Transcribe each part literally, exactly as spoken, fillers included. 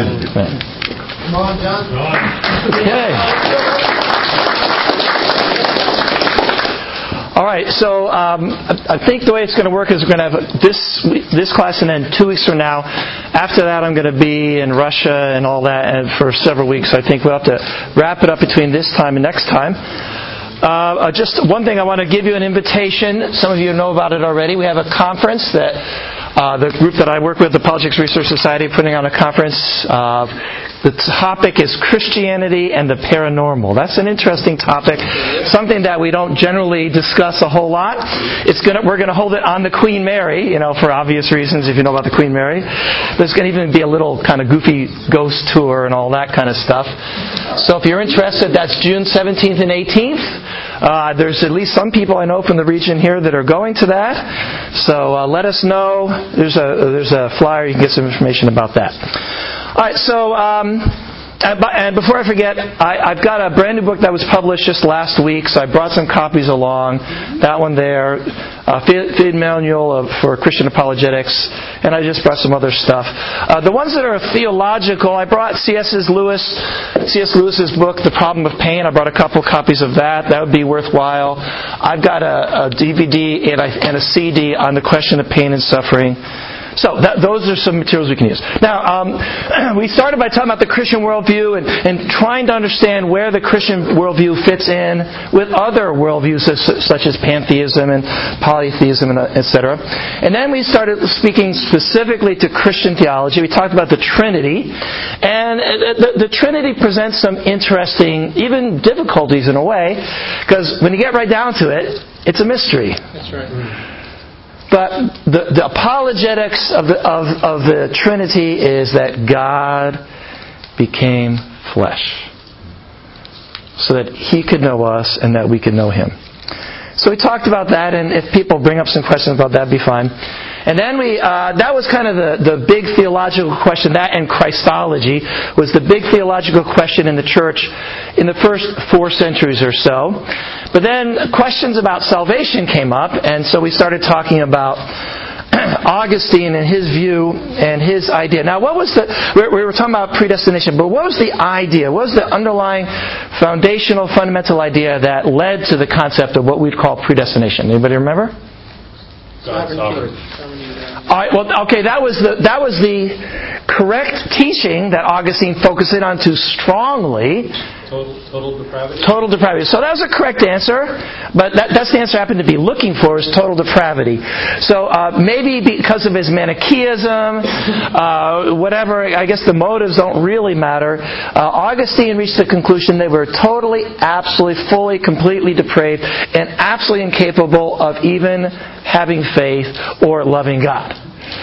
Amen. Amen. Come on, John. Okay. All right, so um, I think the way it's going to work is we're going to have this this class, and then two weeks from now. After that, I'm going to be in Russia and all that and for several weeks. I think we'll have to wrap it up between this time and next time. Uh, just one thing, I want to give you an invitation. Some of you know about it already. We have a conference that uh, the group that I work with, the Apologetics Research Society, putting on a conference. Uh, the topic is Christianity and the Paranormal. That's an interesting topic, something that we don't generally discuss a whole lot. It's gonna, we're going to hold it on the Queen Mary, you know, for obvious reasons, if you know about the Queen Mary. There's going to even be a little kind of goofy ghost tour and all that kind of stuff. So if you're interested, that's June seventeenth and eighteenth. Uh, there's at least some people I know from the region here that are going to that. So uh, let us know. There's a there's a flyer. You can get some information about that. All right. So um, and before I forget, I, I've got a brand new book that was published just last week. So I brought some copies along. That one there, uh, Field Manual of, for Christian Apologetics, and I just brought some other stuff. Uh, the ones that are theological, I brought C S Lewis, C S Lewis's book, The Problem of Pain. I brought a couple copies of that. That would be worthwhile. I've got a, a D V D and a, and a C D on the question of pain and suffering. So that, those are some materials we can use. Now, um, we started by talking about the Christian worldview and, and trying to understand where the Christian worldview fits in with other worldviews such as pantheism and polytheism, and et cetera. And then we started speaking specifically to Christian theology. We talked about the Trinity, and the, the Trinity presents some interesting, even difficulties in a way, because when you get right down to it, it's a mystery. That's right. But the, the apologetics of the, of, of the Trinity is that God became flesh so that He could know us and that we could know Him. So we talked about that, and if people bring up some questions about that, that'd be fine. And then we, uh, that was kind of the, the big theological question. That and Christology was the big theological question in the church in the first four centuries or so. But then questions about salvation came up, and so we started talking about Augustine and his view and his idea. Now, what was the, we were talking about predestination, but what was the idea? What was the underlying foundational, fundamental idea that led to the concept of what we'd call predestination? Anybody remember? God's sovereignty. All right, well, okay, that was the that was the correct teaching that Augustine focused in on too strongly. Total, total depravity? Total depravity. So that was a correct answer, but that, that's the answer I happened to be looking for, is total depravity. So uh, maybe because of his Manichaeism, uh, whatever, I guess the motives don't really matter. Uh, Augustine reached the conclusion they were totally, absolutely, fully, completely depraved and absolutely incapable of even having faith or loving God.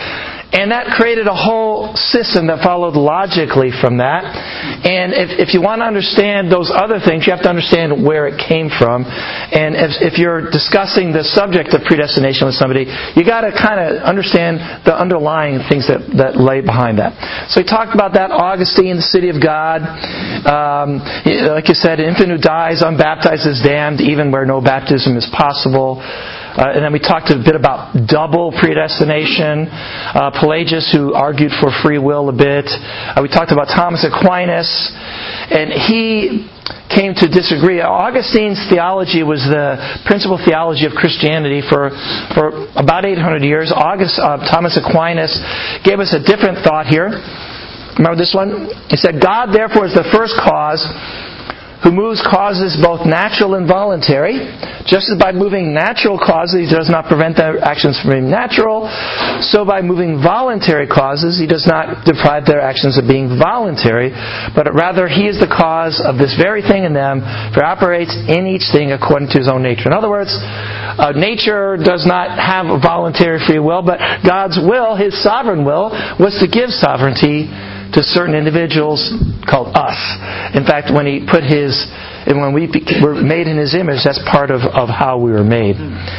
And that created a whole system that followed logically from that. And if, if you want to understand those other things, you have to understand where it came from. And if, if you're discussing the subject of predestination with somebody, you got to kind of understand the underlying things that, that lay behind that. So he talked about that. Augustine, the city of God. Um, like you said, an infant who dies unbaptized is damned, even where no baptism is possible. Uh, and then we talked a bit about double predestination. Uh, Pelagius, who argued for free will a bit. Uh, we talked about Thomas Aquinas, and he came to disagree. Augustine's theology was the principal theology of Christianity for for about eight hundred years. August, uh, Thomas Aquinas gave us a different thought here. Remember this one? He said, God, therefore, is the first cause, who moves causes both natural and voluntary. Just as by moving natural causes, He does not prevent their actions from being natural, so by moving voluntary causes, He does not deprive their actions of being voluntary, but rather He is the cause of this very thing in them, for He operates in each thing according to His own nature. In other words, uh, nature does not have a voluntary free will, but God's will, His sovereign will, was to give sovereignty to certain individuals called us. In fact, when He put His, and when we were made in His image, that's part of, of how we were made.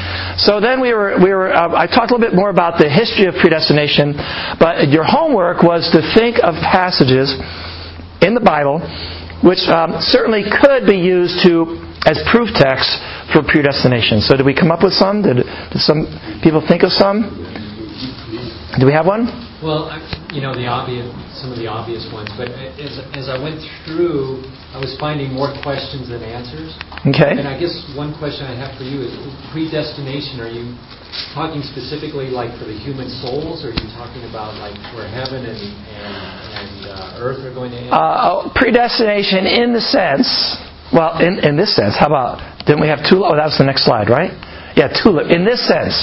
So then we were, we were. Uh, I talked a little bit more about the history of predestination, but your homework was to think of passages in the Bible which um, certainly could be used to as proof texts for predestination. So did we come up with some? Did, did some people think of some? Do we have one? Well, I, you know, the obvious, some of the obvious ones, but as, as I went through, I was finding more questions than answers. Okay. And I guess one question I have for you is predestination. Are you talking specifically like for the human souls, or are you talking about like where heaven and, and, and uh, earth are going to end? Uh, predestination in the sense, well, in, in this sense, how about, didn't we have tulip? Oh, that was the next slide, right? Yeah, tulip. In this sense.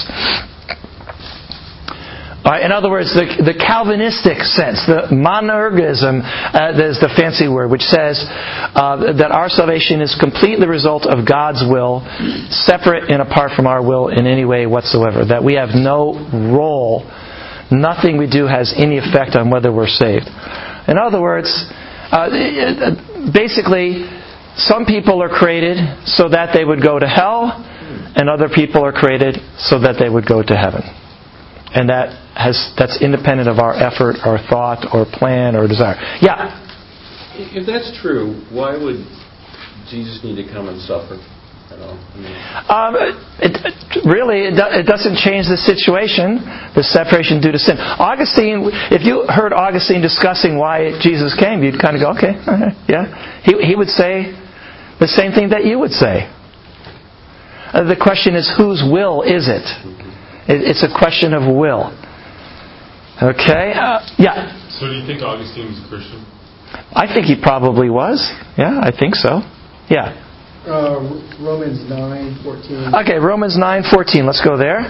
Uh, in other words, the, the Calvinistic sense, the monergism, uh, is the fancy word, which says uh, that our salvation is completely the result of God's will, separate and apart from our will in any way whatsoever. That we have no role, nothing we do has any effect on whether we're saved. In other words, uh, basically, some people are created so that they would go to hell, and other people are created so that they would go to heaven. And that has that's independent of our effort, or thought, or plan, or desire. Yeah? If that's true, why would Jesus need to come and suffer at all? I mean, um, it, it, really, it, do, it doesn't change the situation, the separation due to sin. Augustine, if you heard Augustine discussing why Jesus came, you'd kind of go, okay, yeah. He, he would say the same thing that you would say. Uh, the question is, whose will is it? It's a question of will. Okay? Uh, yeah. So do you think Augustine was a Christian? I think he probably was. Yeah, I think so. Yeah. Uh, Romans nine fourteen. Okay, Romans nine fourteen. Let's go there.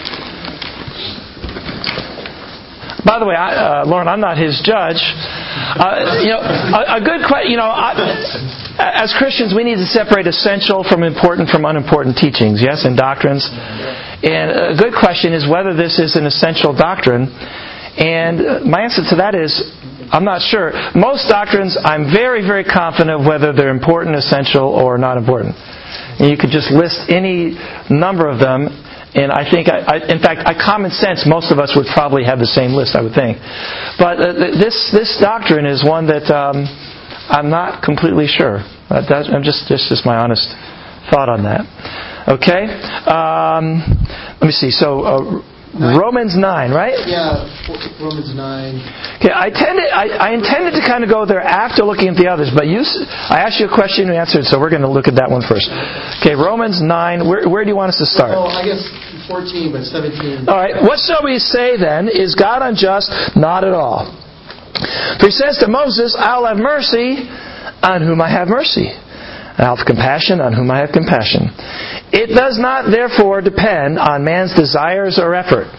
By the way, I, uh, Lauren, I'm not his judge. Uh, you know, a, a good question. You know, I, as Christians, we need to separate essential from important from unimportant teachings. Yes, and doctrines. And a good question is whether this is an essential doctrine. And my answer to that is, I'm not sure. Most doctrines, I'm very, very confident of whether they're important, essential, or not important. And you could just list any number of them. And I think, I, I, in fact, I common sense, most of us would probably have the same list, I would think. But uh, this this doctrine is one that um, I'm not completely sure. Uh, that, I'm just this is my honest thought on that. Okay, um, let me see. So uh, Romans nine, right? Yeah, Romans nine. Okay, I tended, I, I intended to kind of go there after looking at the others, but you, I asked you a question and you answered, so we're going to look at that one first. Okay, Romans nine. Where, where do you want us to start? Well, I guess fourteen, but seventeen. All right. What shall we say then? Is God unjust? Not at all. For he says to Moses, "I'll have mercy on whom I have mercy. I'll have compassion on whom I have compassion." It does not, therefore, depend on man's desires or effort.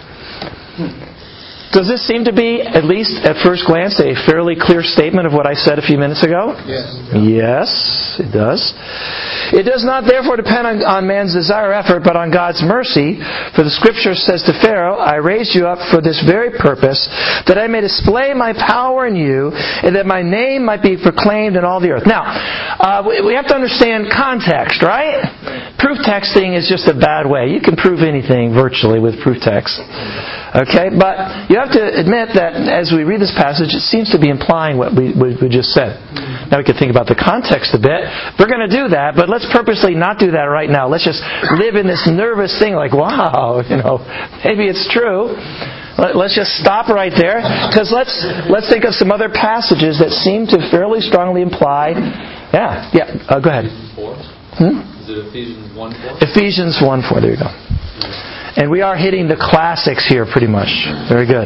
Does this seem to be, at least at first glance, a fairly clear statement of what I said a few minutes ago? Yes. Yes, it does. It does not therefore depend on, on man's desire or effort, but on God's mercy. For the Scripture says to Pharaoh, "I raised you up for this very purpose, that I may display my power in you, and that my name might be proclaimed in all the earth." Now, uh, we, we have to understand context, right? Proof texting is just a bad way. You can prove anything virtually with proof text. Okay, but you have to admit that as we read this passage, it seems to be implying what we, we, we just said. Now we can think about the context a bit. We're going to do that, but let's purposely not do that right now. Let's just live in this nervous thing like, wow, you know, maybe it's true. Let's just stop right there, because let's let's think of some other passages that seem to fairly strongly imply. Yeah, yeah. Uh, go ahead. Hmm? Is it Ephesians one four? Ephesians one four. There you go. And we are hitting the classics here pretty much. Very good.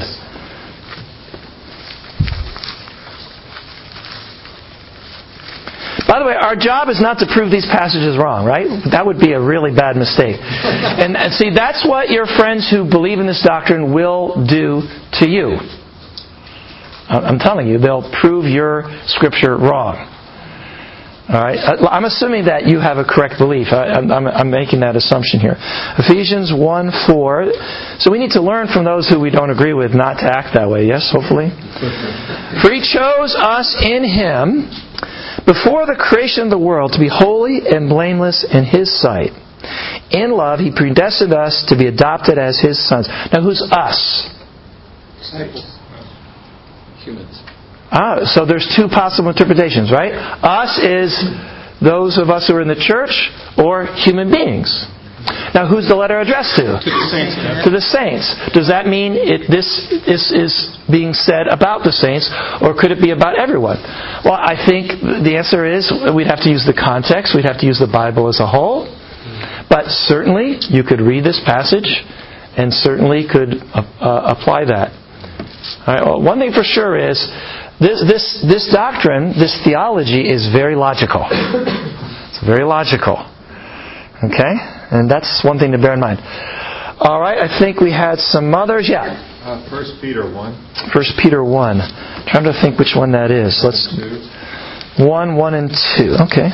By the way, our job is not to prove these passages wrong, right? That would be a really bad mistake. And, and see, that's what your friends who believe in this doctrine will do to you. I'm telling you, they'll prove your Scripture wrong. All right, I'm assuming that you have a correct belief. I, I'm, I'm making that assumption here. Ephesians one four. So we need to learn from those who we don't agree with not to act that way. Yes, hopefully. For He chose us in Him before the creation of the world to be holy and blameless in His sight. In love, He predestined us to be adopted as His sons. Now, who's us? Disciples. Humans. Ah, so there's two possible interpretations, right? Us is those of us who are in the church, or human beings. Now, who's the letter addressed to? To the saints. To the saints. Does that mean it, this is, is being said about the saints, or could it be about everyone? Well, I think the answer is we'd have to use the context. We'd have to use the Bible as a whole. But certainly, you could read this passage and certainly could uh, apply that. All right, well, one thing for sure is this, this, this doctrine, this theology is very logical. It's very logical. Okay? And that's one thing to bear in mind. All right, I think we had some others. Yeah. Uh, First Peter one. First Peter one. I'm trying to think which one that is. Let's Two. one, one, and two. Okay.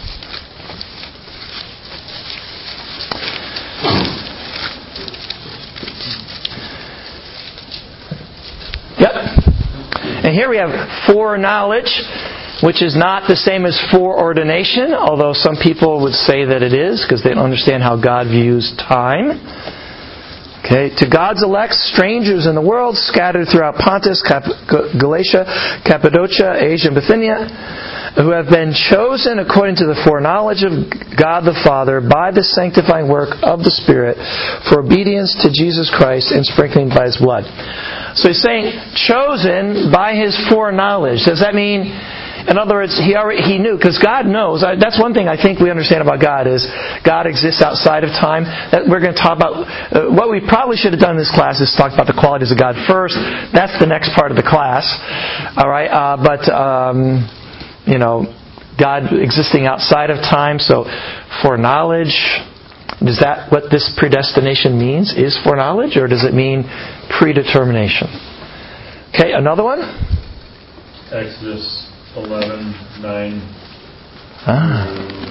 Yep. And here we have foreknowledge, which is not the same as foreordination, although some people would say that it is, because they don't understand how God views time. Okay, to God's elect, strangers in the world, scattered throughout Pontus, Cap- Galatia, Cappadocia, Asia, and Bithynia, who have been chosen according to the foreknowledge of God the Father by the sanctifying work of the Spirit for obedience to Jesus Christ and sprinkling by His blood. So he's saying, chosen by His foreknowledge. Does that mean, in other words, He already He knew, because God knows. That's one thing I think we understand about God is God exists outside of time. That we're going to talk about, uh, what we probably should have done in this class is talk about the qualities of God first. That's the next part of the class. All right, uh, but... Um, You know, God existing outside of time. So, foreknowledge, is that what this predestination means? Is foreknowledge, or does it mean predetermination? Okay, another one? Exodus eleven, nine. Ah.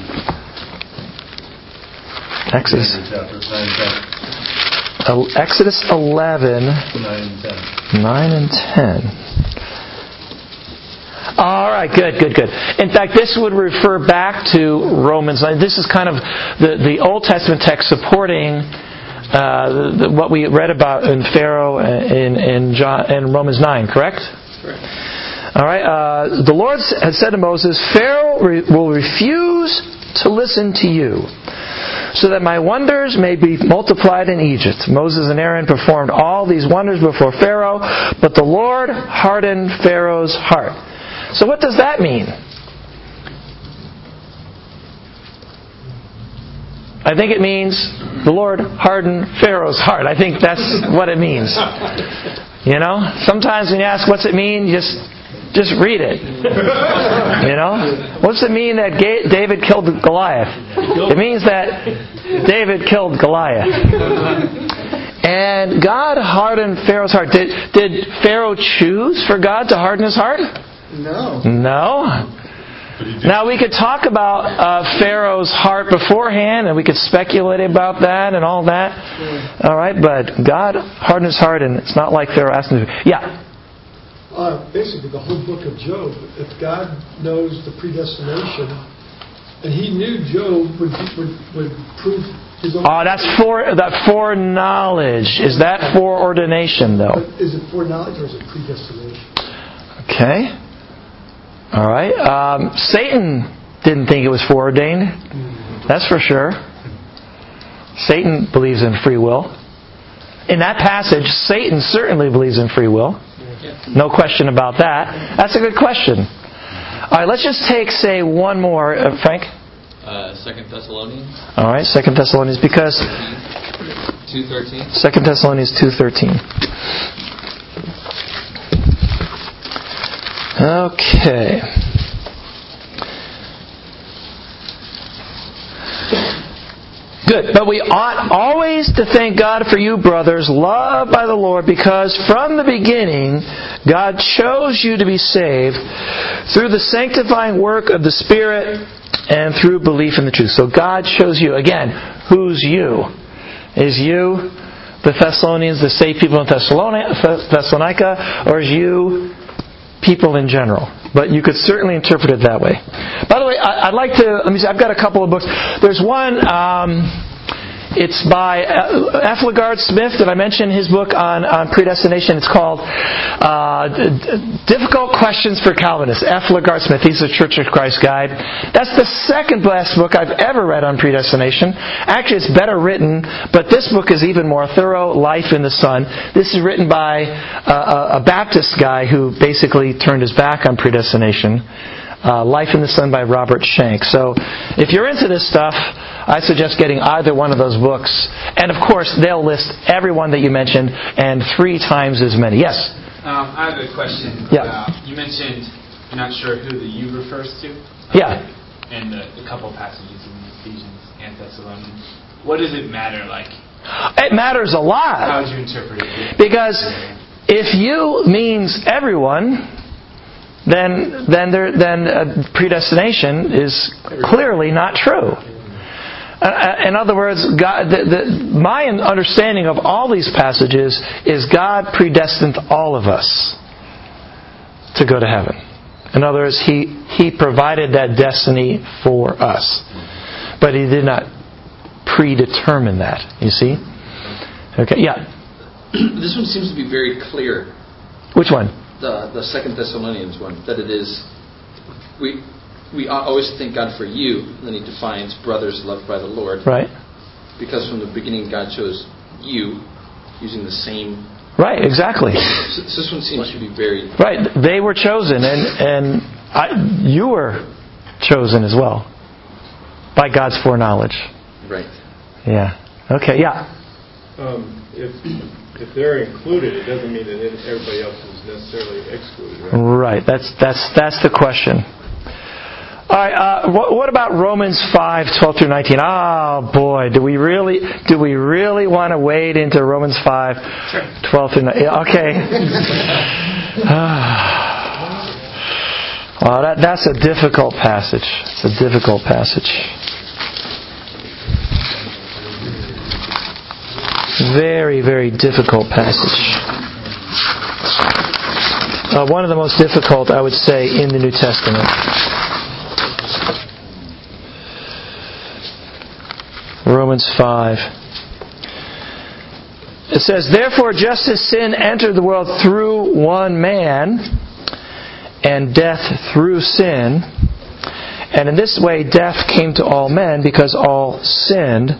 Exodus. Chapter nine, ten. Uh, Exodus eleven, nine, ten. nine and ten. All right, good, good, good. In fact, this would refer back to Romans nine. This is kind of the, the Old Testament text supporting uh, the, what we read about in Pharaoh in, in, John, in Romans nine, correct? Correct. All right. Uh, the Lord had said to Moses, Pharaoh re- will refuse to listen to you, so that my wonders may be multiplied in Egypt. Moses and Aaron performed all these wonders before Pharaoh, but the Lord hardened Pharaoh's heart. So what does that mean? I think it means the Lord hardened Pharaoh's heart. I think that's what it means. You know? Sometimes when you ask what's it mean, just just read it. You know? What's it mean that David killed Goliath? It means that David killed Goliath. And God hardened Pharaoh's heart. Did, did Pharaoh choose for God to harden his heart? No. No. Now we could talk about uh, Pharaoh's heart beforehand, and we could speculate about that and all that. Yeah. All right, but God hardened his heart, and it's not like Pharaoh asked him to. Yeah. Uh, basically, the whole book of Job. If God knows the predestination, and He knew Job would would, would prove his own. Oh, that's for that foreknowledge. Is that foreordination, though? But is it foreknowledge or is it predestination? Okay. All right. Um, Satan didn't think it was foreordained. That's for sure. Satan believes in free will. In that passage, Satan certainly believes in free will. No question about that. That's a good question. All right, let's just take, say, one more. Uh, Frank? Uh, Second Thessalonians. All right, Second Thessalonians, because... two thirteen. Second Thessalonians two thirteen. Okay. Good. But we ought always to thank God for you, brothers, loved by the Lord, because from the beginning God chose you to be saved through the sanctifying work of the Spirit and through belief in the truth. So God chose you. Again, who's you? Is you the Thessalonians, the saved people in Thessalonica, or is you people in general? But you could certainly interpret it that way. By the way, I'd like to, let me see, I've got a couple of books. There's one, um, it's by F. LaGard Smith. Did I mention his book on, on predestination? It's called uh, Difficult Questions for Calvinists. F. LaGard Smith. He's a Church of Christ guide. That's the second best book I've ever read on predestination. Actually, it's better written, but this book is even more thorough. Life in the Son. This is written by uh, a Baptist guy who basically turned his back on predestination. Uh, Life in the Sun by Robert Shank. So, if you're into this stuff, I suggest getting either one of those books. And of course, they'll list every one that you mentioned and three times as many. Yes? Um, I have a question. Yeah. Uh, you mentioned you're not sure who the you refers to. Um, Yeah. And the, the couple passages in Ephesians and Thessalonians. What does it matter? Like, It matters a lot. how would you interpret it? Because if you means everyone, then then there, then uh, predestination is clearly not true. Uh, in other words, God, the, the, my understanding of all these passages is God predestined all of us to go to heaven. In other words, He He provided that destiny for us, but He did not predetermine that. You see? Okay. Yeah. This one seems to be very clear. Which one? The the Second Thessalonians one, that it is, we we always thank God for you. Then he defines brothers loved by the Lord, Right. because from the beginning God chose you, using the same. Right. Exactly. So this one seems to be very Right. They were chosen, and and I, you were chosen as well by God's foreknowledge. right. Yeah. Okay. Yeah. Um, if if they're included, it doesn't mean that everybody else is necessarily excluded, right? Right. That's that's that's the question. All right. Uh, what, what about Romans five twelve through nineteen? Oh boy, do we really do we really want to wade into Romans five twelve through nineteen? Okay. Well, that that's a difficult passage. It's a difficult passage. Very, very difficult passage. Uh, one of the most difficult, I would say, in the New Testament. Romans five. It says, "Therefore, just as sin entered the world through one man, and death through sin, and in this way death came to all men because all sinned.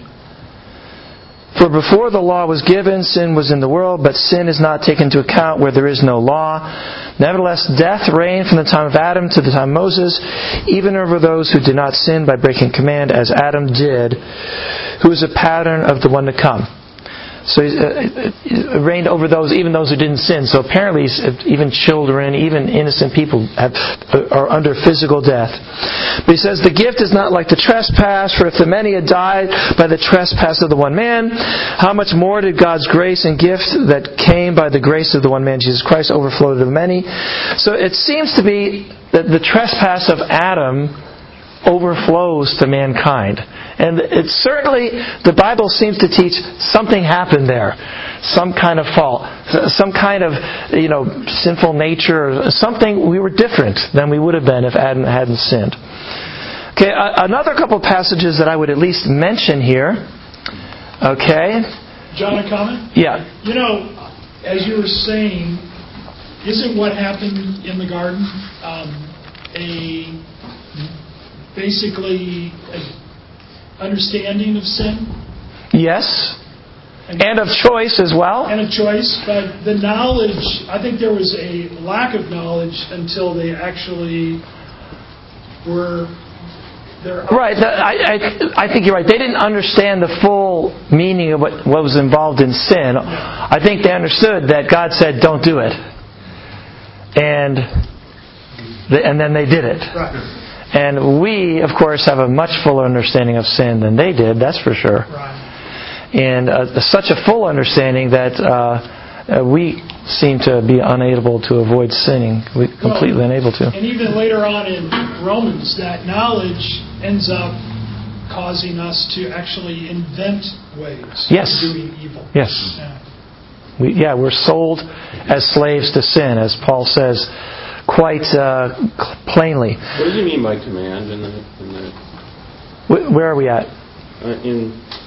For before the law was given, sin was in the world, but sin is not taken into account where there is no law. Nevertheless, death reigned from the time of Adam to the time of Moses, even over those who did not sin by breaking command, as Adam did, who is a pattern of the one to come." So he uh, reigned over those, even those who didn't sin. So apparently, even children, even innocent people have, are under physical death. But he says, "The gift is not like the trespass, for if the many had died by the trespass of the one man, how much more did God's grace and gift that came by the grace of the one man, Jesus Christ, overflow to the many?" So it seems to be that the trespass of Adam overflows to mankind. And it certainly, the Bible seems to teach something happened there. Some kind of fault. Some kind of, you know, sinful nature. Something, we were different than we would have been if Adam hadn't sinned. Okay, another couple of passages that I would at least mention here. Okay. John, a comment? Yeah. You know, as you were saying, isn't what happened in the garden um, a basically a understanding of sin? Yes. And of choice as well. And of choice, but the knowledge, I think there was a lack of knowledge until they actually were there. Right. I, I, I think you're right. They didn't understand the full meaning of what, what was involved in sin. Yeah. I think they understood that God said, "Don't do it." And, they, and then they did it. Right. And we, of course, have a much fuller understanding of sin than they did, that's for sure. Right. And uh, such a full understanding that uh, uh, we seem to be unable to avoid sinning. We're completely well, unable to. And even later on in Romans, that knowledge ends up causing us to actually invent ways yes. of doing evil. Yes. Yeah. We, yeah, we're sold as slaves to sin, as Paul says quite uh, plainly. What does he mean by command in the? In the Where are we at? Uh, in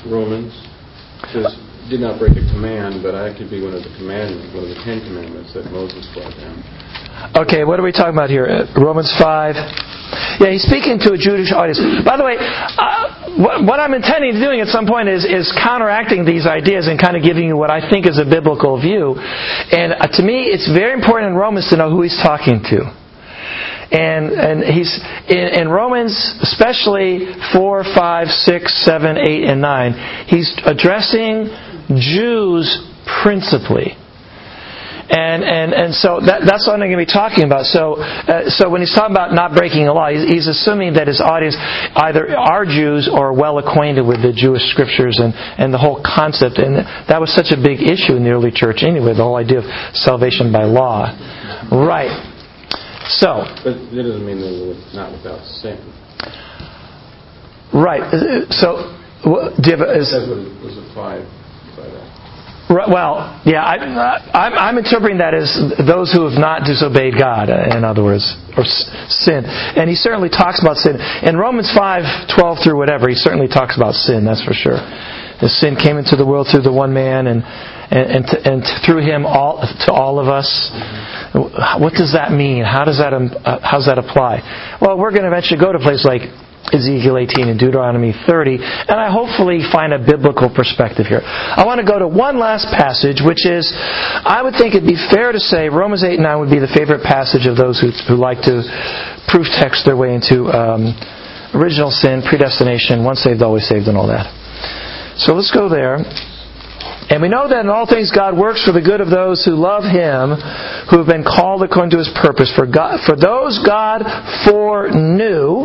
Romans. It says, did not break a command, but I could be one of the commandments, one of the Ten Commandments that Moses brought down. Okay, what are we talking about here? Uh, Romans five. Yeah, he's speaking to a Jewish audience. By the way, uh, what, what I'm intending to doing at some point is, is counteracting these ideas and kind of giving you what I think is a biblical view. And uh, to me, it's very important in Romans to know who he's talking to. And and he's in, in Romans, especially four, five, six, seven, eight, and nine. He's addressing Jews principally. And and and so that, that's what I'm going to be talking about. So uh, so when he's talking about not breaking the law, he's, he's assuming that his audience either are Jews or well acquainted with the Jewish scriptures and, and the whole concept. And that was such a big issue in the early church anyway, the whole idea of salvation by law. Right. So. But that doesn't mean they're not without sin. Right. So do you have a, is, that's what it was applied by that. Well, yeah, I, I'm, I'm interpreting that as those who have not disobeyed God, in other words, or sin. And he certainly talks about sin. In Romans five, twelve through whatever, he certainly talks about sin, that's for sure. The sin came into the world through the one man, and and, and, to, and through him all to all of us. What does that mean? How does that uh, how does that apply? Well, we're going to eventually go to a place like Ezekiel eighteen and Deuteronomy thirty, and I hopefully find a biblical perspective here. I want to go to one last passage, which is, I would think it'd be fair to say Romans eight and nine would be the favorite passage of those who, who like to proof text their way into um, original sin, predestination, once saved, always saved, and all that. So let's go there. And we know that in all things God works for the good of those who love Him, who have been called according to His purpose. For God, for those God foreknew,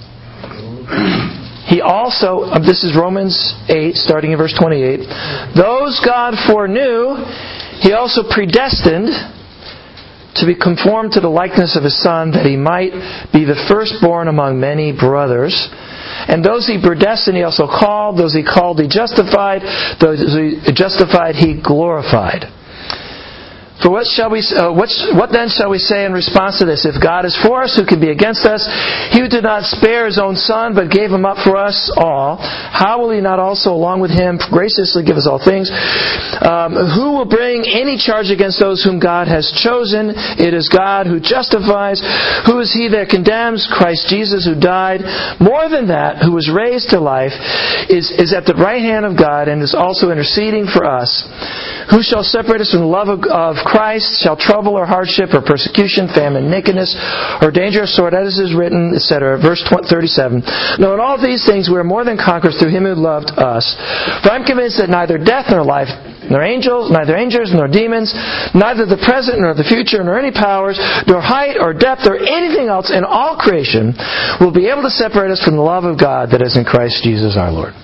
He also, this is Romans eight, starting in verse twenty-eight. Those God foreknew, He also predestined to be conformed to the likeness of His Son, that He might be the firstborn among many brothers. And those He predestined, He also called. Those He called, He justified. Those He justified, He glorified. For what shall we? Uh, what, what then shall we say in response to this? If God is for us, who can be against us? He who did not spare His own Son, but gave Him up for us all, how will He not also, along with Him, graciously give us all things? Um, who will bring any charge against those whom God has chosen? It is God who justifies. Who is He that condemns? Christ Jesus, who died. More than that, who was raised to life, is, is at the right hand of God, and is also interceding for us. Who shall separate us from the love of, of Christ? Shall trouble or hardship or persecution, famine, nakedness, or danger of sword, as is written, et cetera. Verse thirty-seven. No, in all these things we are more than conquerors through Him who loved us. For I am convinced that neither death nor life, nor angels, neither angels nor demons, neither the present nor the future, nor any powers, nor height or depth or anything else in all creation will be able to separate us from the love of God that is in Christ Jesus our Lord.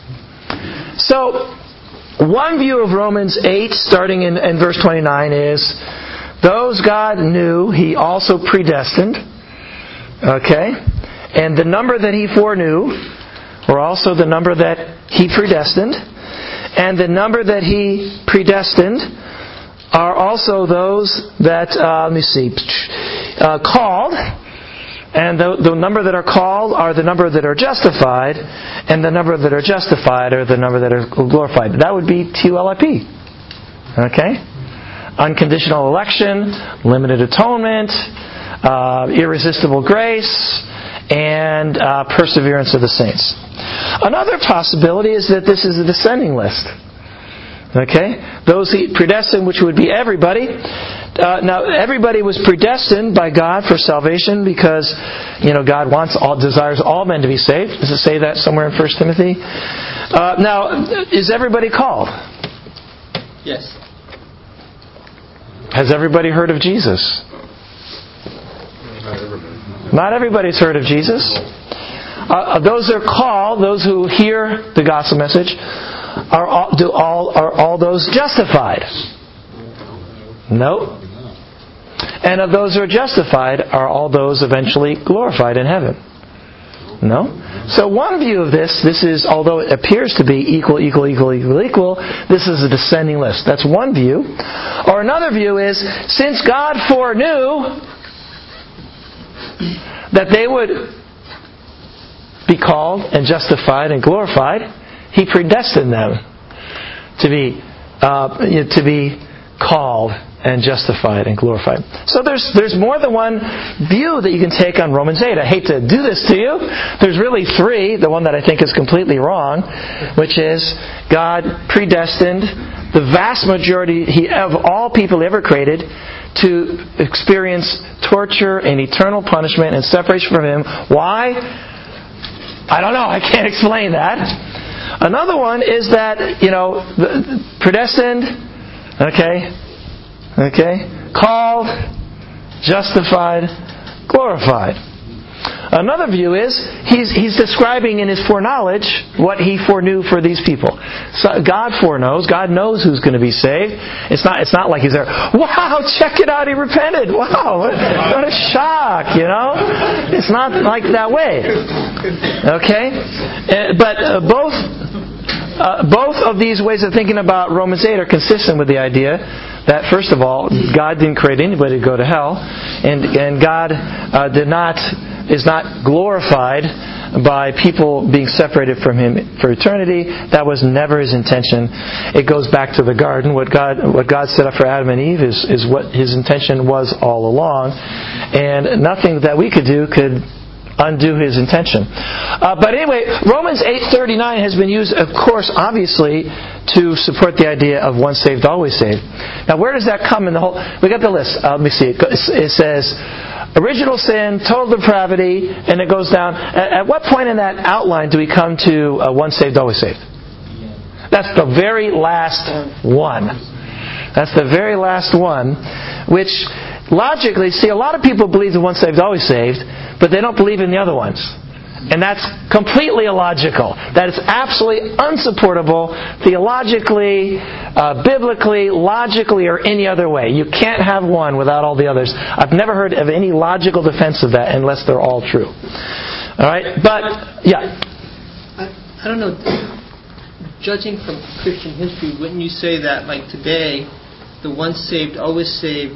So, one view of Romans eight, starting in, in verse twenty-nine, is those God knew, He also predestined. Okay? And the number that He foreknew were also the number that He predestined. And the number that He predestined are also those that, uh, let me see, uh, called. And the, the number that are called are the number that are justified, and the number that are justified are the number that are glorified. That would be T U L I P. Okay? Unconditional election, limited atonement, uh, irresistible grace, and uh, perseverance of the saints. Another possibility is that this is a descending list. Okay? Those He predestined, which would be everybody. Uh, now, everybody was predestined by God for salvation because, you know, God wants all, desires all men to be saved. Does it say that somewhere in First Timothy? Uh, now, is everybody called? Yes. Has everybody heard of Jesus? Not everybody. Not everybody's heard of Jesus. Uh, those who are called, those who hear the gospel message, are all, do all are all those justified? No. And of those who are justified, are all those eventually glorified in heaven? No. So one view of this, this is, although it appears to be equal, equal, equal, equal, equal, this is a descending list. That's one view. Or another view is, since God foreknew that they would be called and justified and glorified, He predestined them to be uh, you know, to be called and justified and glorified. So there's there's more than one view that you can take on Romans eight. I hate to do this to you. There's really three. The one that I think is completely wrong, which is God predestined the vast majority of all people He ever created to experience torture and eternal punishment and separation from Him. Why? I don't know. I can't explain that. Another one is that, you know, predestined, okay, Okay? Called, justified, glorified. Another view is he's he's describing in His foreknowledge what He foreknew for these people. So God foreknows. God knows who's going to be saved. It's not it's not like He's there. Wow, check it out, he repented. Wow, what, what a shock, you know? It's not like that way. Okay? Uh, but uh, both uh, both of these ways of thinking about Romans eight are consistent with the idea that, first of all, God didn't create anybody to go to hell, and and God uh, did not is not glorified by people being separated from Him for eternity. That was never His intention. It goes back to the garden. What God what God set up for Adam and Eve is is what His intention was all along, and nothing that we could do could undo His intention. Uh, but anyway, Romans eight thirty-nine has been used, of course, obviously, to support the idea of once saved, always saved. Now, where does that come in the whole... We got the list. Uh, let me see. It, it says, original sin, total depravity, and it goes down. At, at what point in that outline do we come to uh, once saved, always saved? That's the very last one. That's the very last one, which logically, see, a lot of people believe in once saved, always saved, but they don't believe in the other ones. And that's completely illogical. That is absolutely unsupportable theologically, uh, biblically, logically, or any other way. You can't have one without all the others. I've never heard of any logical defense of that unless they're all true. All right? But, yeah. I, I don't know. Judging from Christian history, wouldn't you say that, like today, the once saved, always saved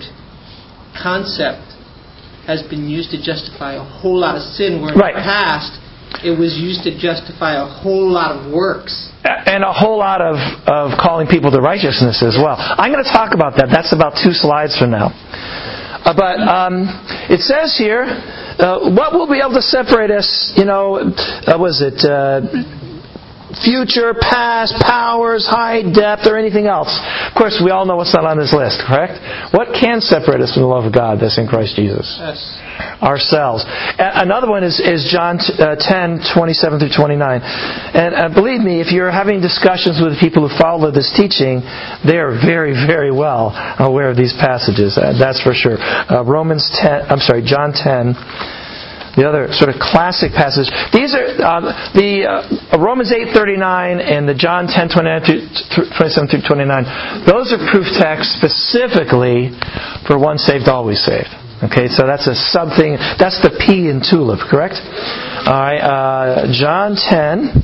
concept has been used to justify a whole lot of sin, where in right. the past it was used to justify a whole lot of works. And a whole lot of, of calling people to righteousness as well. I'm going to talk about that. That's about two slides from now. Uh, but um, it says here, uh, what will be able to separate us, you know, uh, was it... Uh, future, past, powers, height, depth, or anything else. Of course, we all know what's not on this list, correct? What can separate us from the love of God that's in Christ Jesus? Yes. Ourselves. Another one is, is John ten, twenty-seven through twenty-nine. And uh, believe me, if you're having discussions with people who follow this teaching, they are very, very well aware of these passages. Uh, that's for sure. Uh, Romans ten, I'm sorry, John ten. The other sort of classic passage. These are uh, the uh, Romans eight thirty-nine and the John ten twenty-seven through twenty-nine. Those are proof texts specifically for once saved, always saved. Okay, so that's a something. That's the P in tulip, correct? All right, uh, John ten.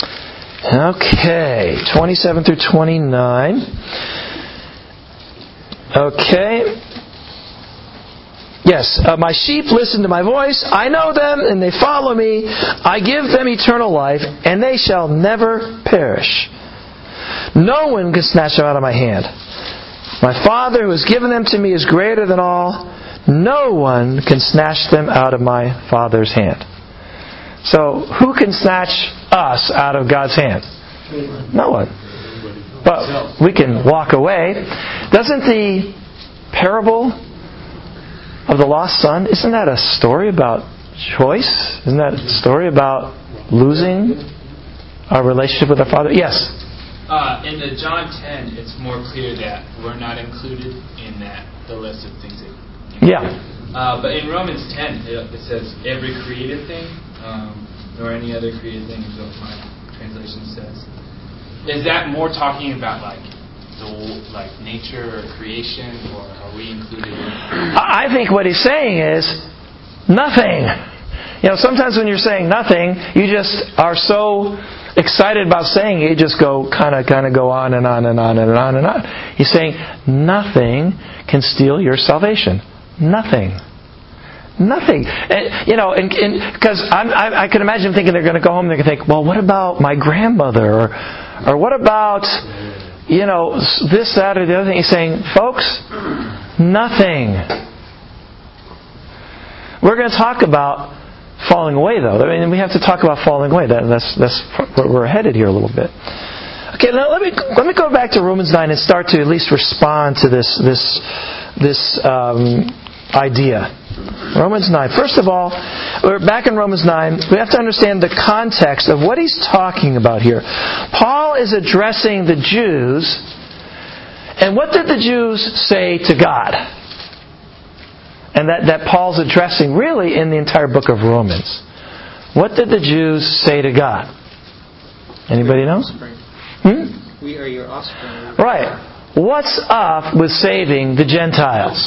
Okay, twenty-seven through twenty-nine. Okay. Yes, uh, my sheep listen to my voice. I know them, and they follow me. I give them eternal life, and they shall never perish. No one can snatch them out of my hand. My Father who has given them to me is greater than all. No one can snatch them out of my Father's hand. So, who can snatch us out of God's hand? No one. But we can walk away. Doesn't the parable of the lost son, isn't that a story about choice? Isn't that a story about losing our relationship with our Father? Yes? Uh, in the John ten, it's more clear that we're not included in that the list of things that... You know, yeah. Uh, but in Romans ten, it, it says, every created thing, um, nor any other created thing, is what my translation says. Is that more talking about, like, the like nature or creation, or are we included in it? I think what he's saying is nothing. You know, sometimes when you're saying nothing, you just are so excited about saying it, you just go kind of kind of go on and on and on and on and on. He's saying nothing can steal your salvation. Nothing. Nothing. And, you know, because I, I can imagine thinking they're going to go home and they're going to think, well, what about my grandmother? Or, or what about, you know, this, that, or the other thing? He's saying, folks, nothing. We're going to talk about falling away, though. I mean, we have to talk about falling away. That, that's that's where we're headed here a little bit. Okay, now let me let me go back to Romans nine and start to at least respond to this this this um, idea. Romans nine. First of all, we're back in Romans nine. We have to understand the context of what he's talking about here. Paul is addressing the Jews, and what did the Jews say to God? And that, that Paul's addressing really in the entire book of Romans. What did the Jews say to God? Anybody know? Hmm? We are your offspring. Right. What's up with saving the Gentiles?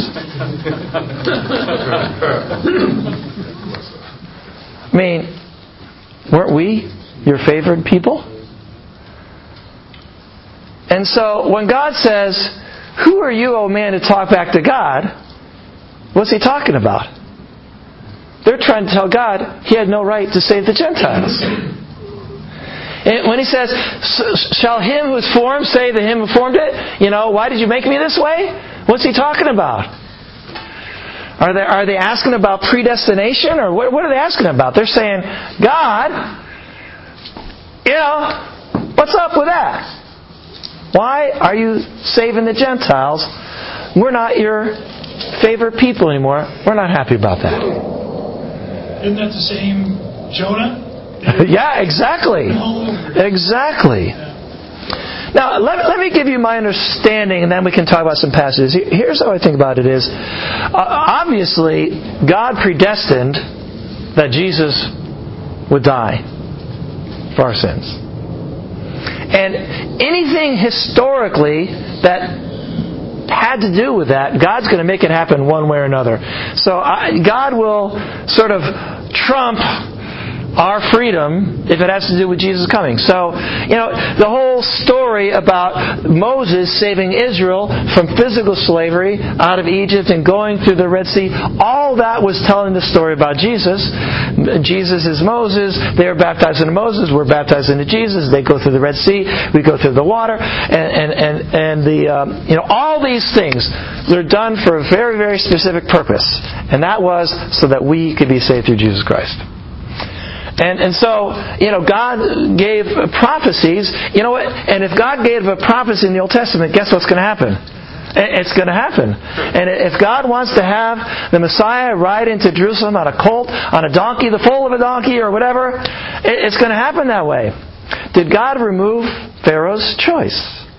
I mean, weren't we your favored people? And so when God says, "Who are you, O man, to talk back to God?" what's he talking about? They're trying to tell God he had no right to save the Gentiles. And when he says, "Shall him who's formed say to him who formed it, you know, why did you make me this way?" What's he talking about? Are they are they asking about predestination, or what, what are they asking about? They're saying, God, you know, what's up with that? Why are you saving the Gentiles? We're not your favorite people anymore. We're not happy about that. Isn't that the same Jonah? Yeah, exactly. Exactly. Now, let, let me give you my understanding, and then we can talk about some passages. Here's how I think about it is, uh, obviously, God predestined that Jesus would die for our sins. And anything historically that had to do with that, God's going to make it happen one way or another. So I, God will sort of trump our freedom if it has to do with Jesus coming. So, you know, the whole story about Moses saving Israel from physical slavery out of Egypt and going through the Red Sea, all that was telling the story about Jesus. Jesus is Moses. They are baptized into Moses. We're baptized into Jesus. They go through the Red Sea. We go through the water. And, and, and, and the, um, you know, all these things, they're done for a very, very specific purpose. And that was so that we could be saved through Jesus Christ. And and so, you know, God gave prophecies. You know what? And if God gave a prophecy in the Old Testament, guess what's going to happen? It's going to happen. And if God wants to have the Messiah ride into Jerusalem on a colt, on a donkey, the foal of a donkey or whatever, it's going to happen that way. Did God remove Pharaoh's choice?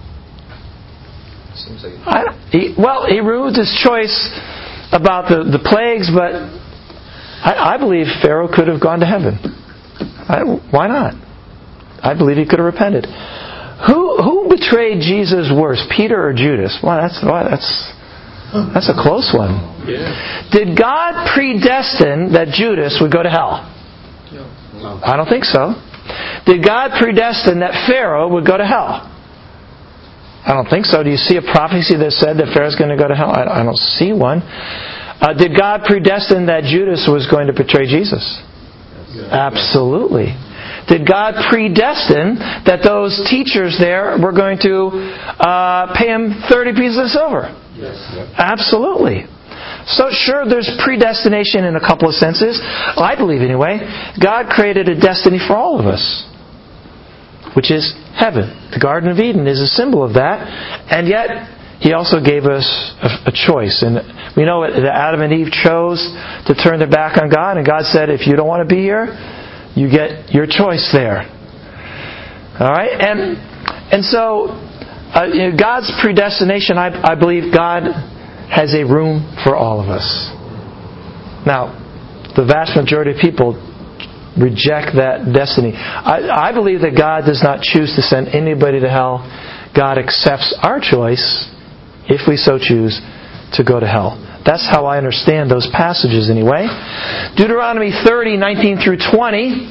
Seems like I, he, well, He removed his choice about the, the plagues, but I, I believe Pharaoh could have gone to heaven. I, why not? I believe he could have repented. Who who betrayed Jesus worse, Peter or Judas? Well, that's well, that's that's a close one. Yeah. Did God predestine that Judas would go to hell? No. I don't think so. Did God predestine that Pharaoh would go to hell? I don't think so. Do you see a prophecy that said that Pharaoh's going to go to hell? I, I don't see one. Uh, did God predestine that Judas was going to betray Jesus? Absolutely. Did God predestine that those teachers there were going to uh, pay him thirty pieces of silver? Yes. Absolutely. So sure, there's predestination in a couple of senses. I believe anyway. God created a destiny for all of us, which is heaven. The Garden of Eden is a symbol of that. And yet, He also gave us a, a choice. And we know that Adam and Eve chose to turn their back on God. And God said, if you don't want to be here, you get your choice there. All right? And and so, uh, you know, God's predestination, I, I believe God has a room for all of us. Now, the vast majority of people reject that destiny. I, I believe that God does not choose to send anybody to hell. God accepts our choice, if we so choose, to go to hell. That's how I understand those passages anyway. Deuteronomy thirty, nineteen through twenty,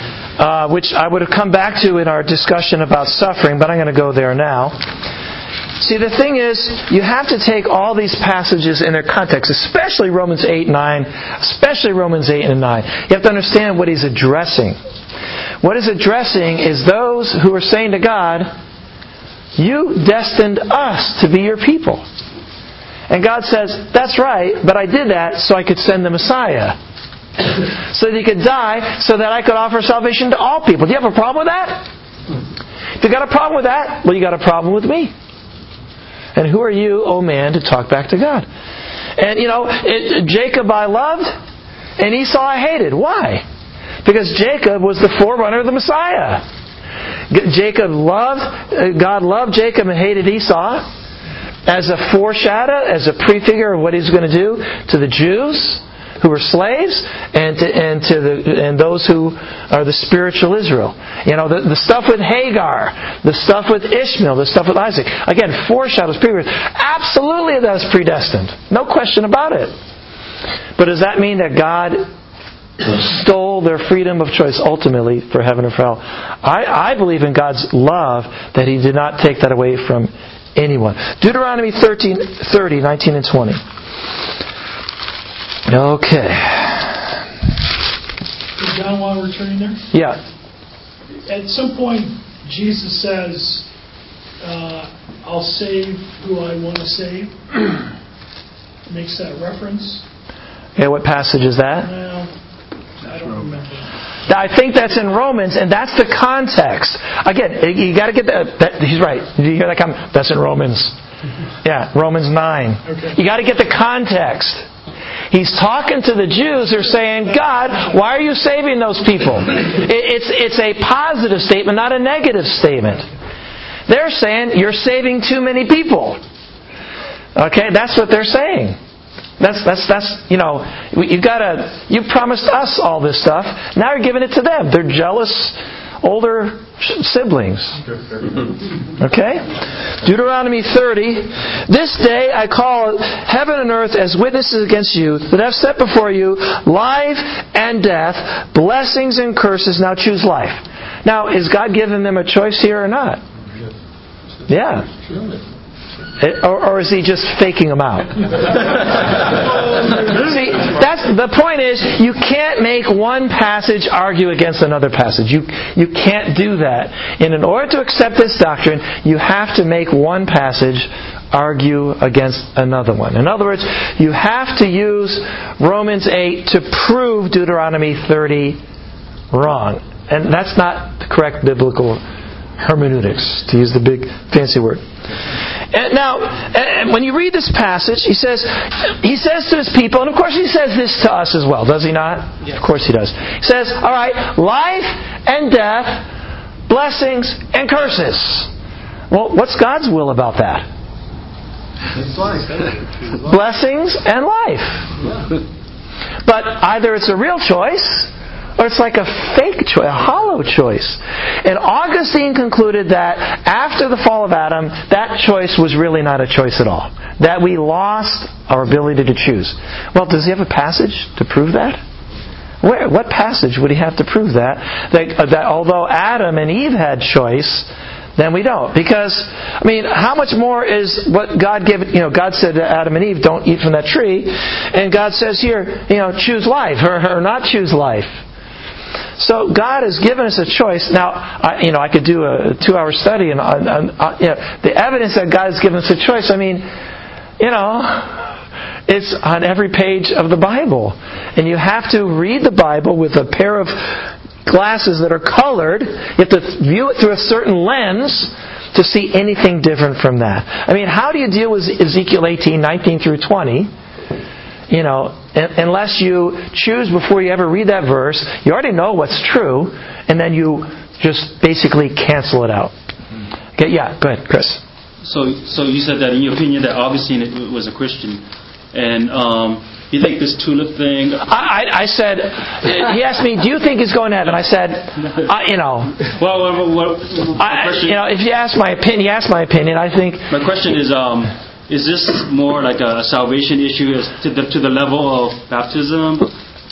uh, which I would have come back to in our discussion about suffering, but I'm going to go there now. See, the thing is, you have to take all these passages in their context, especially Romans eight and nine, especially Romans eight and nine. You have to understand what he's addressing. What he's addressing is those who are saying to God, you destined us to be your people. And God says, that's right, but I did that so I could send the Messiah. So that he could die, so that I could offer salvation to all people. Do you have a problem with that? If you got a problem with that, well, you got a problem with me. And who are you, oh man, to talk back to God? And, you know, it, Jacob I loved, and Esau I hated. Why? Because Jacob was the forerunner of the Messiah. Jacob loved, God loved Jacob and hated Esau as a foreshadow, as a prefigure of what He's going to do to the Jews who were slaves and to, and to the and those who are the spiritual Israel. You know, the, the stuff with Hagar, the stuff with Ishmael, the stuff with Isaac. Again, foreshadows, prefigures. Absolutely that was predestined. No question about it. But does that mean that God stole their freedom of choice ultimately for heaven or for hell? I, I believe in God's love that He did not take that away from anyone. Deuteronomy thirteen, thirty, nineteen, and twenty. Okay. John, while we're turning there? Yeah. At some point, Jesus says, uh, I'll save who I want to save. Makes that reference. Yeah, what passage is that? Well, I don't remember. I think that's in Romans, and that's the context. Again, you got to get that, that. He's right. Did you hear that comment? That's in Romans. Yeah, Romans nine. Okay. You got to get the context. He's talking to the Jews who are saying, God, why are you saving those people? It's, it's a positive statement, not a negative statement. They're saying, you're saving too many people. Okay, that's what they're saying. That's, that's, that's, you know, you've got to, you promised us all this stuff. Now you're giving it to them. They're jealous older siblings. Okay? Deuteronomy thirty. This day I call heaven and earth as witnesses against you that I've set before you life and death, blessings and curses. Now choose life. Now, is God giving them a choice here or not? Yeah. It, or, or is He just faking them out? See, that's the point. Is you can't make one passage argue against another passage. You you can't do that. And in order to accept this doctrine, you have to make one passage argue against another one. In other words, you have to use Romans eight to prove Deuteronomy thirty wrong, and that's not the correct biblical hermeneutics, to use the big fancy word. And now, and when you read this passage, he says, he says to his people, and of course he says this to us as well, does he not? Yes. Of course he does. He says, all right, life and death, blessings and curses. Well, what's God's will about that? It's life. Blessings and life. But either it's a real choice, or it's like a fake choice, a hollow choice. And Augustine concluded that after the fall of Adam, that choice was really not a choice at all. That we lost our ability to choose. Well, does he have a passage to prove that? Where? What passage would he have to prove that? That, that although Adam and Eve had choice, then we don't. Because, I mean, how much more is what God gave, you know, God said to Adam and Eve, don't eat from that tree. And God says here, you know, choose life or, or not choose life. So God has given us a choice. Now, I, you know, I could do a two-hour study, and uh, uh, you know, the evidence that God has given us a choice. I mean, you know, it's on every page of the Bible, and you have to read the Bible with a pair of glasses that are colored. You have to view it through a certain lens to see anything different from that. I mean, how do you deal with Ezekiel eighteen, nineteen through twenty? You know, unless you choose before you ever read that verse, you already know what's true, and then you just basically cancel it out. Okay, yeah, go ahead, Chris. So, so you said that in your opinion that Augustine was a Christian, and um, you think this tulip thing? I, I, I said, he asked me, "Do you think he's going to heaven?" I said, I, you know, well, well, well I, you know, if you ask my opinion, you ask my opinion. I think my question is. Um, Is this more like a salvation issue as to the, to the level of baptism?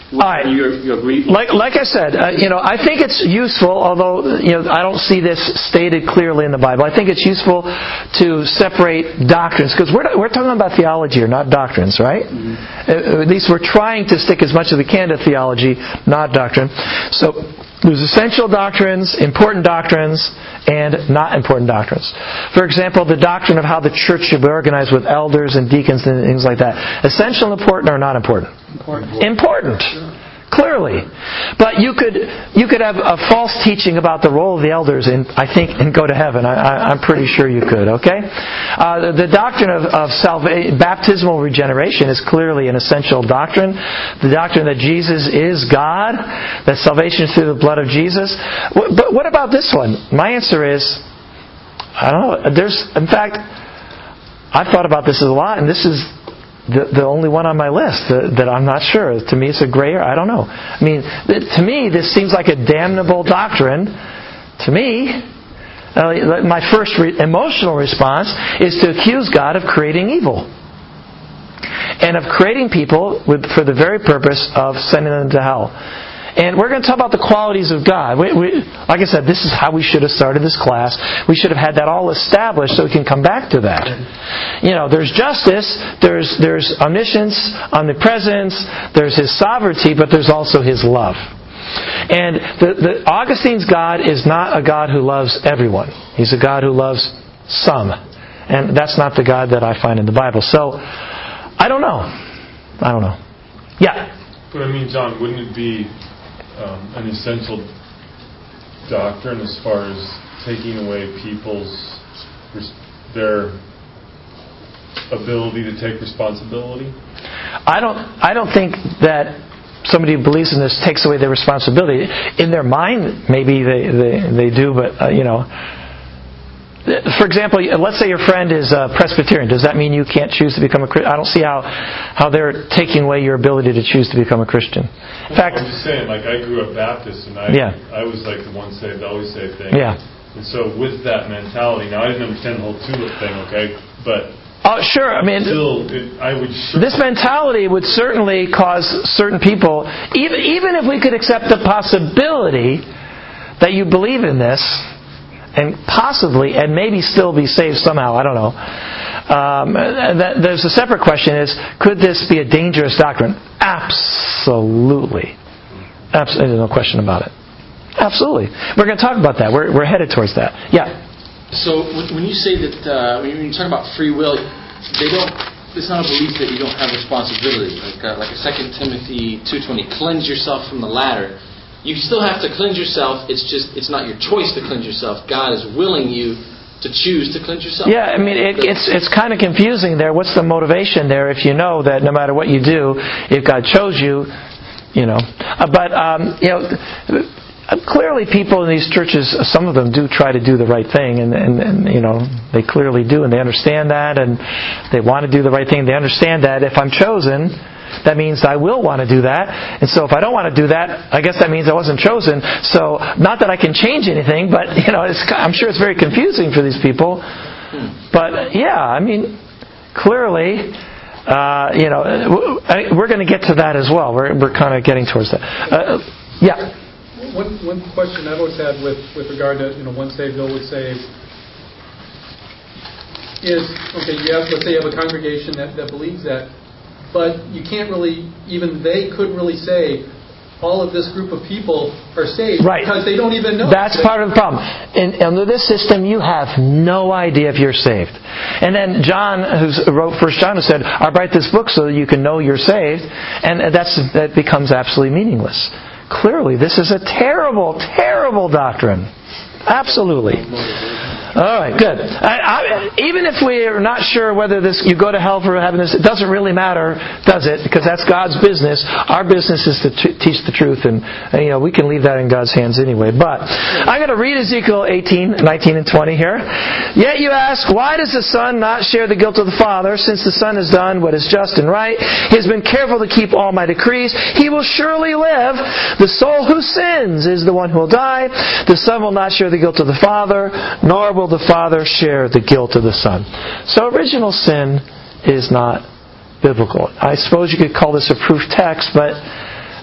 All right. You, you agree? Like, like I said, uh, you know, I think it's useful, although, you know, I don't see this stated clearly in the Bible. I think it's useful to separate doctrines, because we're, we're talking about theology here, not doctrines, right? Mm-hmm. At least we're trying to stick as much as we can to theology, not doctrine. So, there's essential doctrines, important doctrines, and not important doctrines. For example, the doctrine of how the church should be organized with elders and deacons and things like that. Essential, important, or not important? Important. Important. Clearly. But you could you could have a false teaching about the role of the elders and I think and go to heaven. I, I, I'm pretty sure you could, okay? Uh, the, the doctrine of, of salva- baptismal regeneration is clearly an essential doctrine. The doctrine that Jesus is God, that salvation is through the blood of Jesus. But what about this one? My answer is, I don't know. There's, in fact, I've thought about this a lot, and this is The, the only one on my list that, that I'm not sure. To me, it's a gray area. I don't know. I mean, to me, this seems like a damnable doctrine. To me, uh, my first re- emotional response is to accuse God of creating evil. And of creating people with, for the very purpose of sending them to hell. And we're going to talk about the qualities of God. We, we, like I said, this is how we should have started this class. We should have had that all established so we can come back to that. You know, there's justice, there's there's omniscience, omnipresence, there's His sovereignty, but there's also His love. And the, the Augustine's God is not a God who loves everyone. He's a God who loves some. And that's not the God that I find in the Bible. So, I don't know. I don't know. Yeah. But I mean, John, wouldn't it be Um, an essential doctrine as far as taking away people's their ability to take responsibility? I don't. I don't think that somebody who believes in this takes away their responsibility. In their mind, maybe they they, they do, but uh, you know. For example, let's say your friend is a Presbyterian. Does that mean you can't choose to become a Christian? I don't see how, how they're taking away your ability to choose to become a Christian. In fact, I'm just saying, like I grew up Baptist, and I yeah. I was like the one saved, always saved thing. Yeah. And so with that mentality, now I didn't understand the whole tulip thing, okay, but oh, sure. I mean, still, it, I would. Sure this mentality would certainly cause certain people, even even if we could accept the possibility that you believe in this. And possibly, and maybe still be saved somehow, I don't know. Um, that, there's a separate question is, could this be a dangerous doctrine? Absolutely. Absolutely, there's no question about it. Absolutely. We're going to talk about that. We're, we're headed towards that. Yeah. So when you say that, uh, when you talk about free will, they don't. It's not a belief that you don't have responsibility. Like uh, like a Second Timothy two twenty, cleanse yourself from the latter. You still have to cleanse yourself. It's just it's not your choice to cleanse yourself. God is willing you to choose to cleanse yourself. Yeah, I mean it, it's it's kind of confusing there. What's the motivation there if you know that no matter what you do, if God chose you, you know. Uh, but um, you know, clearly people in these churches, some of them do try to do the right thing, and, and, and you know they clearly do, and they understand that, and they want to do the right thing. They understand that if I'm chosen, that means I will want to do that. And so if I don't want to do that, I guess that means I wasn't chosen. So not that I can change anything, but you know, it's, I'm sure it's very confusing for these people. But yeah, I mean, clearly, uh, you know, we're going to get to that as well. We're we're kind of getting towards that. Uh, yeah. One one question I've always had with, with regard to, you know, once saved, always saved, is, okay, you have, let's say you have a congregation that, that believes that, but you can't really, even they couldn't really say all of this group of people are saved, right, because they don't even know. That's they, part of the problem. In, under this system, you have no idea if you're saved. And then John, who wrote First John, who said, "I write this book so that you can know you're saved," and that's that becomes absolutely meaningless. Clearly, this is a terrible, terrible doctrine. Absolutely. All right, good. I, I, even if we're not sure whether this you go to hell for having this, it doesn't really matter, does it? Because that's God's business. Our business is to t- teach the truth, and, and you know we can leave that in God's hands anyway. But I'm going to read Ezekiel eighteen, nineteen, and twenty here. Yet you ask, why does the Son not share the guilt of the Father? Since the Son has done what is just and right, He has been careful to keep all my decrees. He will surely live. The soul who sins is the one who will die. The Son will not share the guilt of the Father, nor will the Father share the guilt of the Son. So original sin is not biblical. I suppose you could call this a proof text, but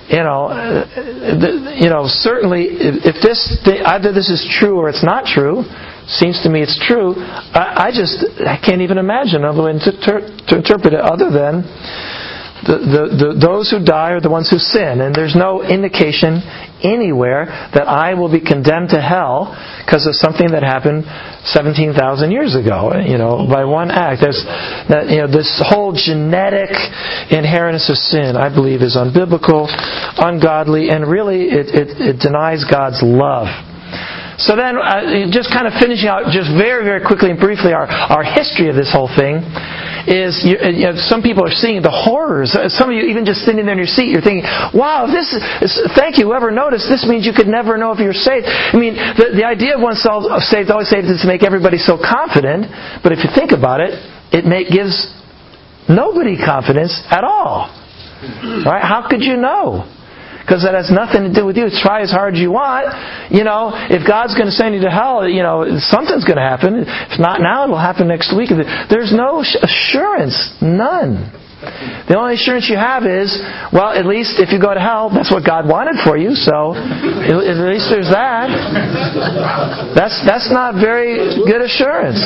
you know, uh, you know, certainly if this either this is true or it's not true, seems to me it's true. I, I just I can't even imagine another way to, ter- to interpret it other than the, the, the those who die are the ones who sin, and there's no indication anywhere that I will be condemned to hell because of something that happened seventeen thousand years ago, you know, by one act. There's that, you know, this whole genetic inheritance of sin, I believe, is unbiblical, ungodly, and really it, it, it denies God's love. So then, uh, just kind of finishing out, just very, very quickly and briefly, our, our history of this whole thing is, you, you know, some people are seeing the horrors. Some of you, even just sitting there in your seat, you're thinking, wow, if this is, thank you, whoever noticed, this means you could never know if you're saved. I mean, the, the idea of oneself saved, always saved, is to make everybody so confident, but if you think about it, it may, gives nobody confidence at all. Right? How could you know? Because that has nothing to do with you. Try as hard as you want. You know, if God's going to send you to hell, you know, something's going to happen. If not now, it'll happen next week. There's no assurance. None. The only assurance you have is, well, at least if you go to hell, that's what God wanted for you. So, at least there's that. That's that's not very good assurance.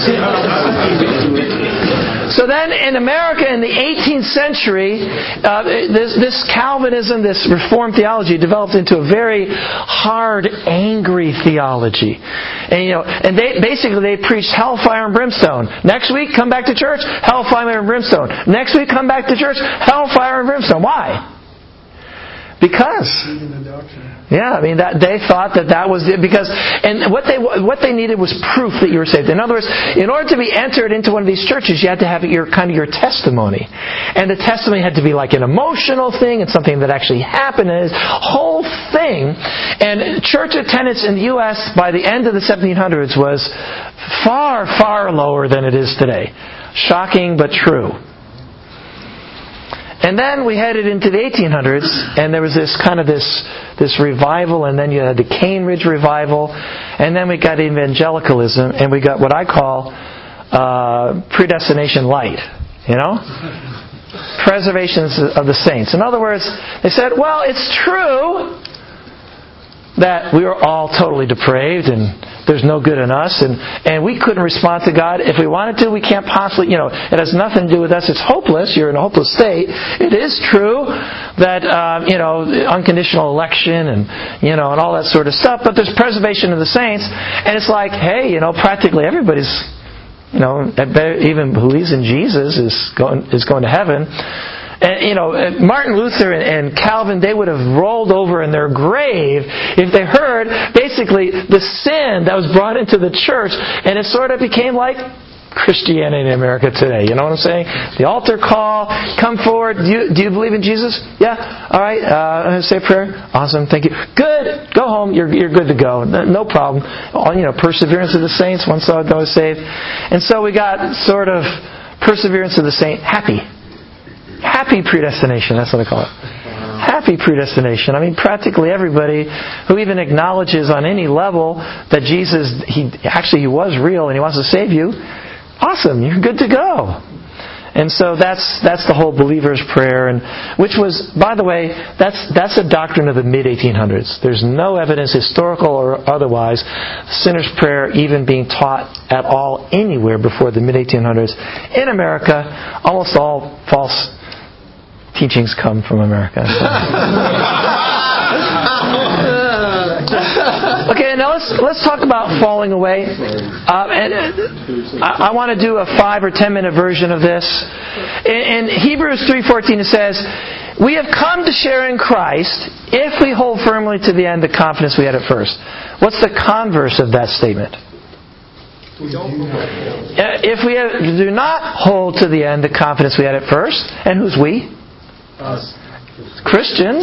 So then, in America, in the eighteenth century, uh, this, this Calvinism, this Reformed theology, developed into a very hard, angry theology. And you know, and they basically they preached hellfire and brimstone. Next week, come back to church, hellfire and brimstone. Next week, come back to church, hellfire and brimstone. Why? Because, yeah, I mean that they thought that that was it. Because, and what they what they needed was proof that you were saved. In other words, in order to be entered into one of these churches, you had to have your kind of your testimony, and the testimony had to be like an emotional thing and something that actually happened. And this whole thing, and church attendance in the U S by the end of the seventeen hundreds was far far lower than it is today. Shocking but true. And then we headed into the eighteen hundreds, and there was this kind of this this revival, and then you had the Cane Ridge revival, and then we got evangelicalism, and we got what I call uh, predestination light, you know? Preservation of the saints. In other words, they said, well, it's true that we were all totally depraved, and there's no good in us, and, and we couldn't respond to God. If we wanted to, we can't possibly, you know, it has nothing to do with us. It's hopeless. You're in a hopeless state. It is true that, um, you know, unconditional election and, you know, and all that sort of stuff, but there's preservation of the saints, and it's like, hey, you know, practically everybody's, you know, even who believes in Jesus is going, is going to heaven. And, you know, Martin Luther and Calvin, they would have rolled over in their grave if they heard, basically, the sin that was brought into the church, and it sort of became like Christianity in America today. You know what I'm saying? The altar call, come forward. Do you, do you believe in Jesus? Yeah. All right. Uh, I'm going to say a prayer. Awesome. Thank you. Good. Go home. You're you're good to go. No problem. All, you know, perseverance of the saints. Once saved, always saved. And so we got sort of perseverance of the saint. Happy. Happy predestination, that's what I call it. Happy predestination. I mean, practically everybody who even acknowledges on any level that Jesus, he actually he was real and he wants to save you, awesome, you're good to go. And so that's that's the whole believer's prayer, and which was, by the way, that's that's a doctrine of the mid eighteen hundreds. There's no evidence, historical or otherwise, sinner's prayer even being taught at all anywhere before the mid eighteen hundreds. In America, almost all false teachings come from America. Okay, now let's let's talk about falling away. Uh, and I, I want to do a five or ten minute version of this. In, in Hebrews three fourteen, it says, "We have come to share in Christ if we hold firmly to the end the confidence we had at first." What's the converse of that statement? We don't. If we have, do not hold to the end the confidence we had at first, and who's we? Us. Christians.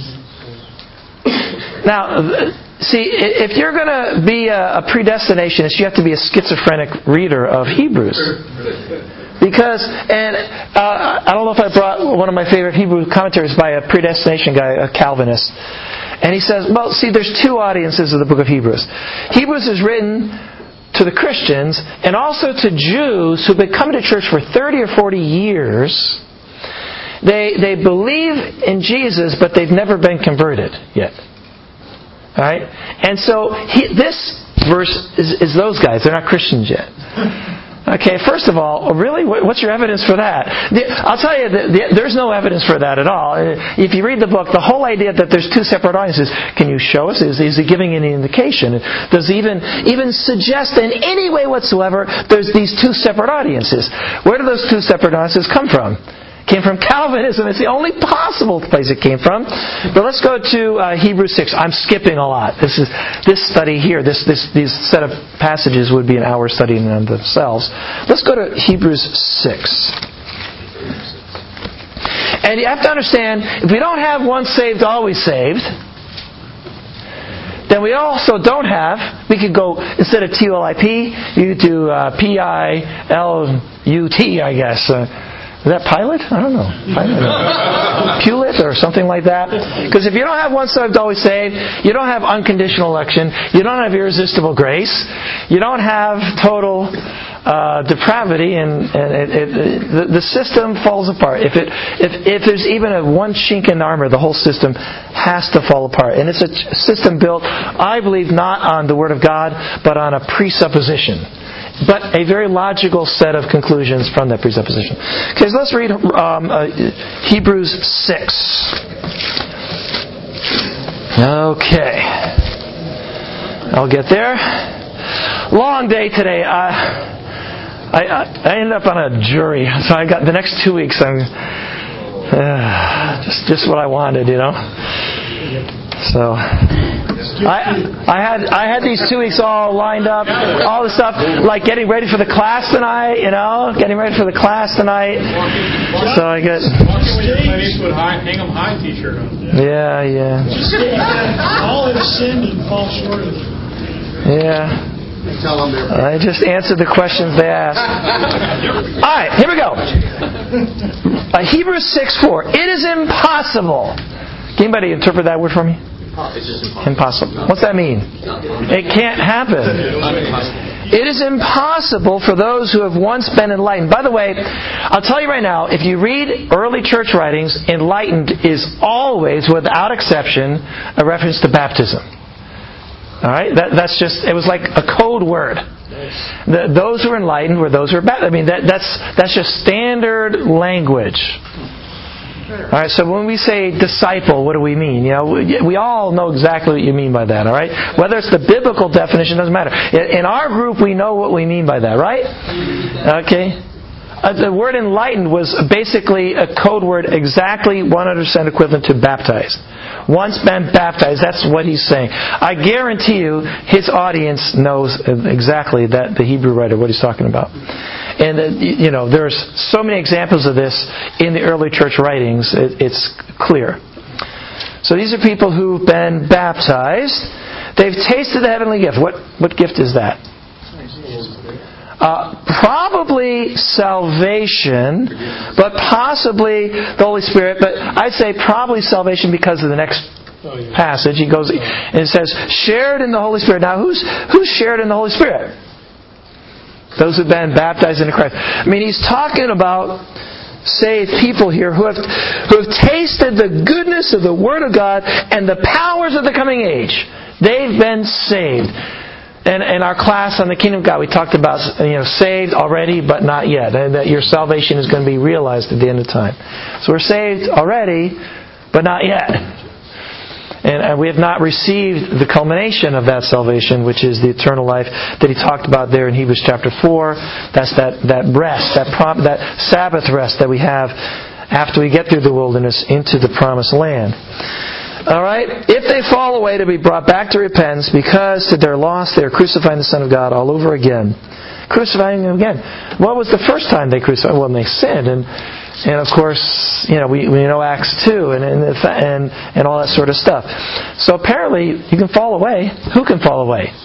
Now, see, if you're going to be a predestinationist, you have to be a schizophrenic reader of Hebrews. Because, and uh, I don't know if I brought one of my favorite Hebrew commentaries by a predestination guy, a Calvinist. And he says, well, see, there's two audiences of the book of Hebrews. Hebrews is written to the Christians and also to Jews who've been coming to church for thirty or forty years. They they believe in Jesus, but they've never been converted yet. All right? And so he, this verse is, is those guys. They're not Christians yet. Okay, first of all, really, what's your evidence for that? I'll tell you, there's no evidence for that at all. If you read the book, the whole idea that there's two separate audiences, can you show us? Is, is he giving any indication? Does he even, even suggest in any way whatsoever there's these two separate audiences? Where do those two separate audiences come from? Came from Calvinism. It's the only possible place it came from. But let's go to uh, Hebrews six. I'm skipping a lot. This is this study here. This this these set of passages would be an hour study in themselves. Let's go to Hebrews six. And you have to understand, if we don't have once saved, always saved, then we also don't have. We could go instead of T O L I P, you could do uh, P I L U T, I guess. Uh, Is that Pilate? I don't know. Pulit or something like that. Because if you don't have once saved, always saved, you don't have unconditional election, you don't have irresistible grace, you don't have total uh, depravity, and, and it, it, the, the system falls apart. If it if if there's even a one chink in armor, the whole system has to fall apart. And it's a system built, I believe, not on the Word of God, but on a presupposition. But a very logical set of conclusions from that presupposition. Okay, so let's read um, uh, Hebrews six. Okay. I'll get there. Long day today. Uh, I, I, I ended up on a jury, so I got the next two weeks. I'm uh, just just what I wanted, you know. So. I I had I had these two weeks all lined up, all the stuff like getting ready for the class tonight, you know, getting ready for the class tonight. So I get. Hang 'em high T-shirt on. Yeah, yeah. All have sinned and fall short of. Yeah. I just answered the questions they asked. All right, here we go. Uh, Hebrews six four. It is impossible. Can anybody interpret that word for me? It's just impossible. Impossible. What's that mean? It can't happen. It is impossible for those who have once been enlightened. By the way, I'll tell you right now, if you read early church writings, enlightened is always, without exception, a reference to baptism. All right? That, that's just, it was like a code word. The, those who are enlightened were those who are baptized. I mean, that, that's that's just standard language. All right, so when we say disciple, what do we mean? You know, we, we all know exactly what you mean by that, all right? Whether it's the biblical definition, doesn't matter. In, in our group, we know what we mean by that, right? Okay. Uh, the word enlightened was basically a code word exactly one hundred percent equivalent to baptized. Once been baptized, that's what he's saying. I guarantee you, his audience knows exactly that, the Hebrew writer, what he's talking about. And, uh, you know, there's so many examples of this in the early church writings, it, it's clear. So these are people who've been baptized. They've tasted the heavenly gift. What, what gift is that? Uh, probably salvation, but possibly the Holy Spirit. But I'd say probably salvation because of the next passage. He goes and it says, shared in the Holy Spirit. Now, who's who's shared in the Holy Spirit? Those who've been baptized into Christ. I mean, he's talking about saved people here who have who have tasted the goodness of the Word of God and the powers of the coming age. They've been saved. And in our class on the Kingdom of God, we talked about, you know, saved already, but not yet. And that your salvation is going to be realized at the end of time. So we're saved already, but not yet. And we have not received the culmination of that salvation, which is the eternal life that he talked about there in Hebrews chapter four. That's that, that rest, that prom, that Sabbath rest that we have after we get through the wilderness into the promised land. All right? If they fall away, to be brought back to repentance, because to their loss they are crucifying the Son of God all over again. Crucifying Him again. What was the first time they crucified? Well, when they sinned. And, and of course, you know, we, we know Acts two and, and, and, and all that sort of stuff. So apparently, you can fall away. Who can fall away?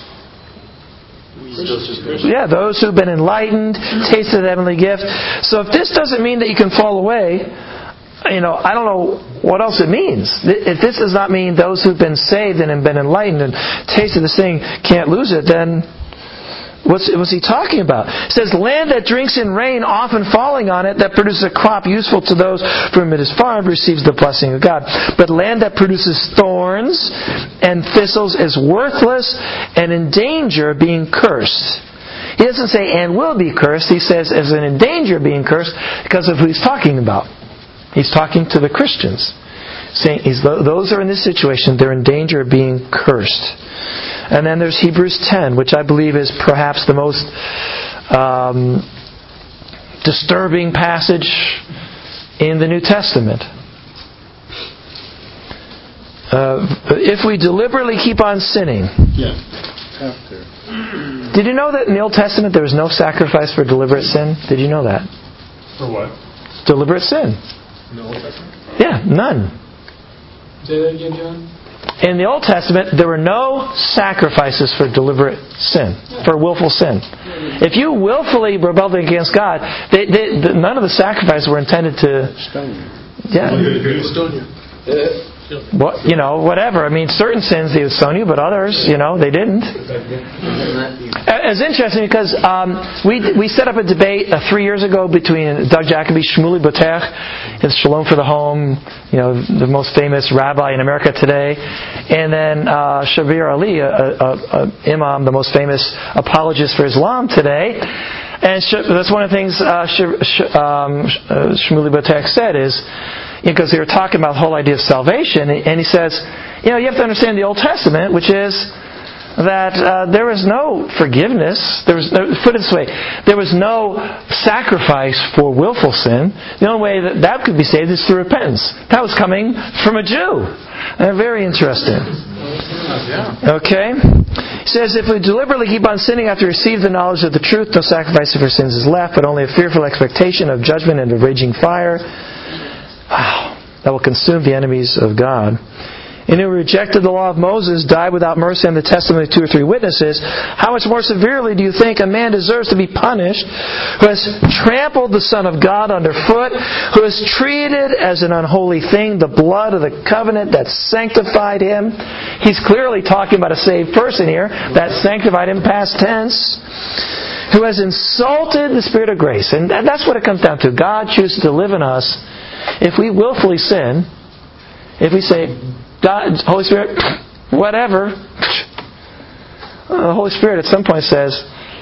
Yeah, those who've been enlightened, tasted the heavenly gift. So if this doesn't mean that you can fall away, you know, I don't know what else it means. If this does not mean those who've been saved and have been enlightened and tasted this thing can't lose it, then What's, what's he talking about? It says, land that drinks in rain, often falling on it, that produces a crop useful to those for whom it is farmed, receives the blessing of God. But land that produces thorns and thistles is worthless and in danger of being cursed. He doesn't say, and will be cursed. He says, as an in danger of being cursed, because of who he's talking about. He's talking to the Christians. Saying, he's, those are in this situation, they're in danger of being cursed. And then there's Hebrews ten, which I believe is perhaps the most um, disturbing passage in the New Testament. Uh, if we deliberately keep on sinning. Yeah, have to. Did you know that in the Old Testament there was no sacrifice for deliberate sin? Did you know that? For what? Deliberate sin. In the Old Testament? Yeah, none. Say that again, John? In the Old Testament, there were no sacrifices for deliberate sin, for willful sin. If you willfully rebelled against God, they, they, the, none of the sacrifices were intended to... Stone you. Yeah. Stone you. What, you know, whatever. I mean, certain sins they would stone you, but others, you know, they didn't. It's interesting because um, we we set up a debate uh, three years ago between Doug Jacoby, Shmuley Boteach, his Shalom for the Home, you know, the most famous rabbi in America today, and then uh, Shabir Ali, a, a, a imam, the most famous apologist for Islam today. And sh- that's one of the things uh, sh- sh- um, uh, Shmuley Boteach said is, because they were talking about the whole idea of salvation, and he says, you know, you have to understand the Old Testament, which is that uh, there was no forgiveness. There was, no, put it this way, there was no sacrifice for willful sin. The only way that that could be saved is through repentance. That was coming from a Jew. Uh, very interesting. Okay? He says, if we deliberately keep on sinning after we receive the knowledge of the truth, no sacrifice for sins is left, but only a fearful expectation of judgment and a raging fire. Wow, that will consume the enemies of God. And who rejected the law of Moses, died without mercy on the testimony of two or three witnesses. How much more severely do you think a man deserves to be punished who has trampled the Son of God underfoot, who has treated as an unholy thing the blood of the covenant that sanctified him? He's clearly talking about a saved person here, that sanctified him past tense. Who has insulted the Spirit of grace. And that's what it comes down to. God chooses to live in us. If we willfully sin, if we say, God, Holy Spirit, whatever, the Holy Spirit at some point says,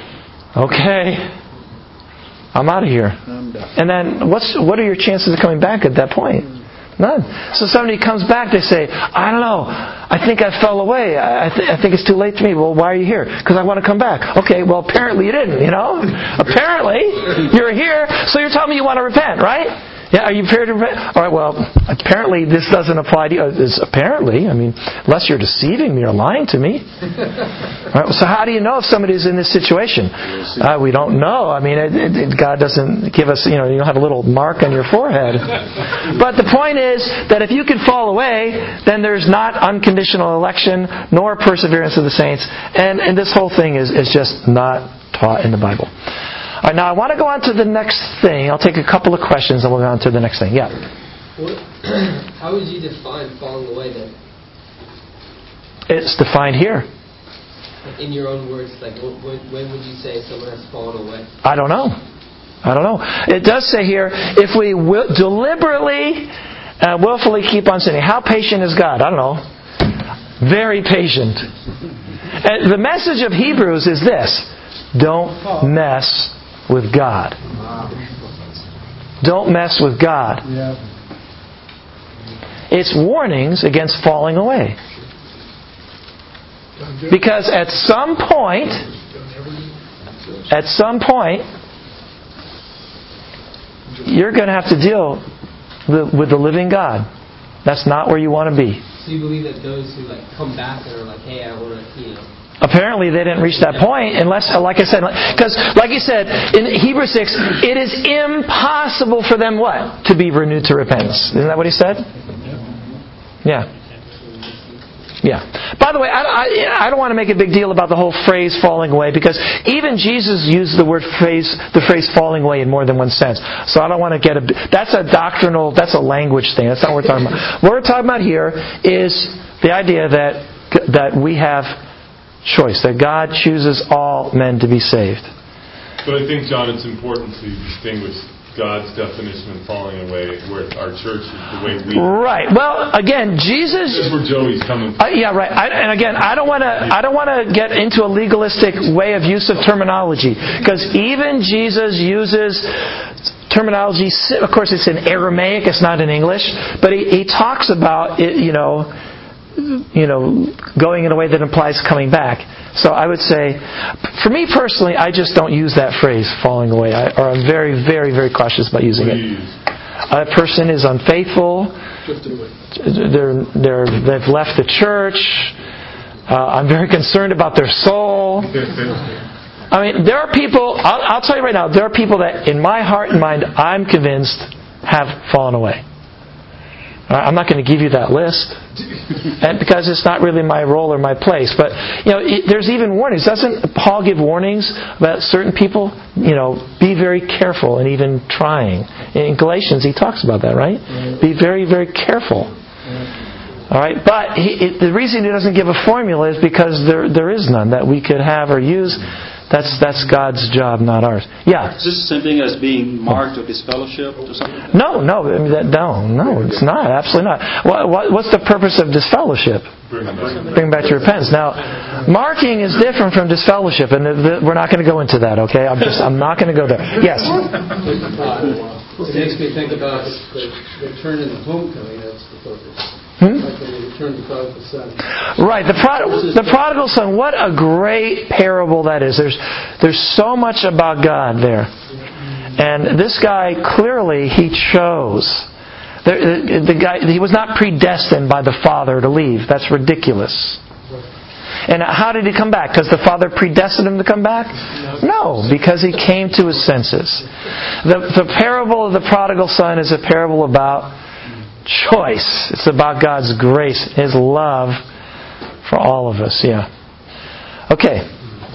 okay, I'm out of here. And then what's what are your chances of coming back at that point? None. So somebody comes back, they say, I don't know, I think I fell away. I, th- I think it's too late for me. Well, why are you here? Because I want to come back. Okay, well, apparently you didn't, you know? Apparently you're here, so you're telling me you want to repent, right? Yeah, are you prepared to repent? All right, well, apparently this doesn't apply to you. It's apparently, I mean, unless you're deceiving me or lying to me. All right, so how do you know if somebody's in this situation? Uh, we don't know. I mean, it, it, God doesn't give us, you know, you don't have a little mark on your forehead. But the point is that if you can fall away, then there's not unconditional election nor perseverance of the saints. And, and this whole thing is, is just not taught in the Bible. All right, now I want to go on to the next thing. I'll take a couple of questions and we'll go on to the next thing. Yeah. What, how would you define falling away then? It's defined here. In your own words, like when, when would you say someone has fallen away? I don't know. I don't know. It does say here, if we will, deliberately, uh, willfully keep on sinning. How patient is God? I don't know. Very patient. And the message of Hebrews is this: don't mess with God. Don't mess with God. It's warnings against falling away. Because at some point, at some point, you're going to have to deal with the living God. That's not where you want to be. So you believe that those who like come back and are like, hey, I want to, you know. Apparently they didn't reach that point unless, like I said, because like you said, in Hebrews six, it is impossible for them what? To be renewed to repentance. Isn't that what he said? Yeah. Yeah. By the way, I, I, I don't want to make a big deal about the whole phrase falling away, because even Jesus used the word phrase, the phrase falling away in more than one sense. So I don't want to get a, that's a doctrinal, that's a language thing. That's not what we're talking about. What we're talking about here is the idea that, that we have choice, that God chooses all men to be saved. But I think, John, it's important to distinguish God's definition of falling away, where our church is the way we... Right. Well, again, Jesus... This is where Joey's coming from. Uh, yeah, right. I, and again, I don't want to. I don't want to get into a legalistic way of use of terminology, because even Jesus uses terminology. Of course, it's in Aramaic. It's not in English, but he, he talks about it. You know, you know, going in a way that implies coming back. So I would say, for me personally, I just don't use that phrase, falling away, I, or I'm very, very, very cautious about using it. A person is unfaithful. They're, they're, they've left the church. Uh, I'm very concerned about their soul. I mean, there are people, I'll, I'll tell you right now, there are people that in my heart and mind, I'm convinced have fallen away. I'm not going to give you that list, and because it's not really my role or my place. But you know, it, there's even warnings. Doesn't Paul give warnings about certain people? You know, be very careful, and even trying. In Galatians, he talks about that, right? right. Be very, very careful. Right. All right, but he, it, the reason he doesn't give a formula is because there there is none that we could have or use. That's that's God's job, not ours. Yeah. Is this the same thing as being marked or disfellowshipped or something? No, no, I mean, that, no, no, it's not. Absolutely not. What, what, what's the purpose of disfellowship? Bring back to repentance. Now, marking is different from disfellowship, and the, the, we're not going to go into that. Okay, I'm just I'm not going to go there. Yes. It makes me think about the return and the homecoming. That's the focus. Hmm? Like when they return the prodigal son. Right, the prod- the prodigal son. What a great parable that is. There's there's so much about God there, and this guy clearly he chose. The, the, the guy he was not predestined by the father to leave. That's ridiculous. And how did he come back? Because the father predestined him to come back? No, because he came to his senses. The the parable of the prodigal son is a parable about choice. It's about God's grace, His love for all of us. Yeah. Okay.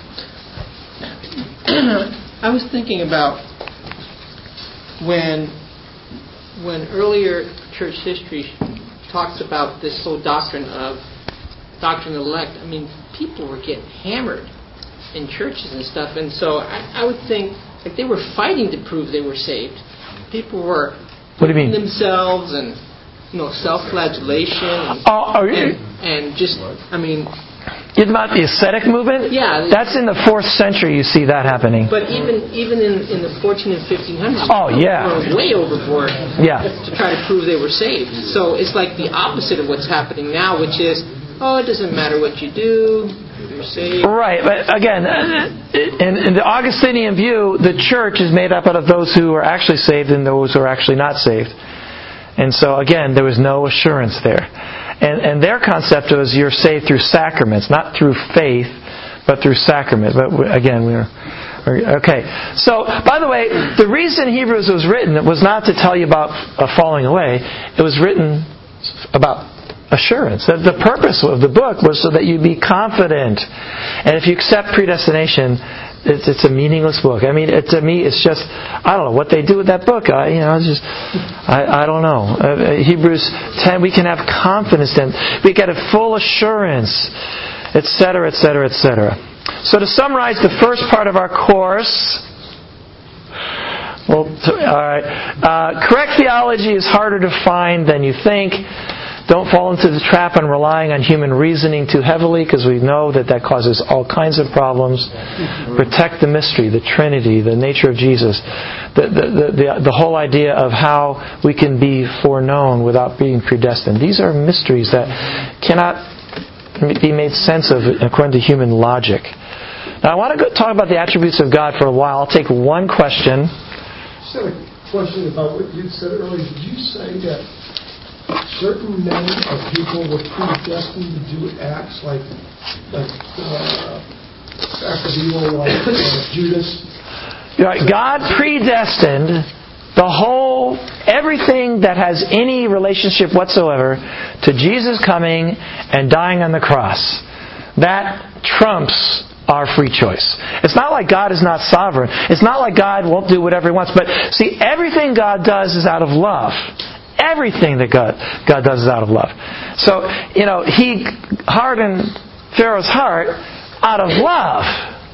I was thinking about when when earlier church history talks about this whole doctrine of doctrine of elect. I mean, people were getting hammered in churches and stuff, and so I, I would think like they were fighting to prove they were saved. People were what do you mean? themselves and you know, self-flagellation and, oh, are you, and, and just, I mean... You're about the ascetic movement? Yeah. That's in the fourth century you see that happening. But even even in, in the fourteen and fifteen hundreds, oh, yeah. they were way overboard yeah. to try to prove they were saved. So it's like the opposite of what's happening now, which is, oh, it doesn't matter what you do, you're saved. Right, but again, in, in the Augustinian view, the church is made up out of those who are actually saved and those who are actually not saved. And so, again, there was no assurance there. And, and their concept was you're saved through sacraments, not through faith, but through sacrament. But we, again, we are... Okay. So, by the way, the reason Hebrews was written was not to tell you about uh, falling away. It was written about assurance. The, the purpose of the book was so that you be confident. And if you accept predestination... It's, it's a meaningless book. I mean, it, to me, it's just, I don't know what they do with that book. I, you know, it's just, I, I don't know. Uh, Hebrews ten, we can have confidence in. We get a full assurance, et cetera, et cetera, et cetera. So to summarize the first part of our course, well, all right. Uh, correct theology is harder to find than you think. Don't fall into the trap on relying on human reasoning too heavily, because we know that that causes all kinds of problems. Protect the mystery, the Trinity, the nature of Jesus, the the, the, the, the whole idea of how we can be foreknown without being predestined. These are mysteries that cannot be made sense of according to human logic. Now I want to go talk about the attributes of God for a while. I'll take one question. Just had a question about what you said earlier. Did you say that certain men or people were predestined to do acts like like uh, acts of evil, like uh, Judas? Right. God predestined the whole, everything that has any relationship whatsoever to Jesus coming and dying on the cross. That trumps our free choice. It's not like God is not sovereign. It's not like God won't do whatever He wants. But see, everything God does is out of love. Everything that God God does is out of love. So, you know, He hardened Pharaoh's heart out of love,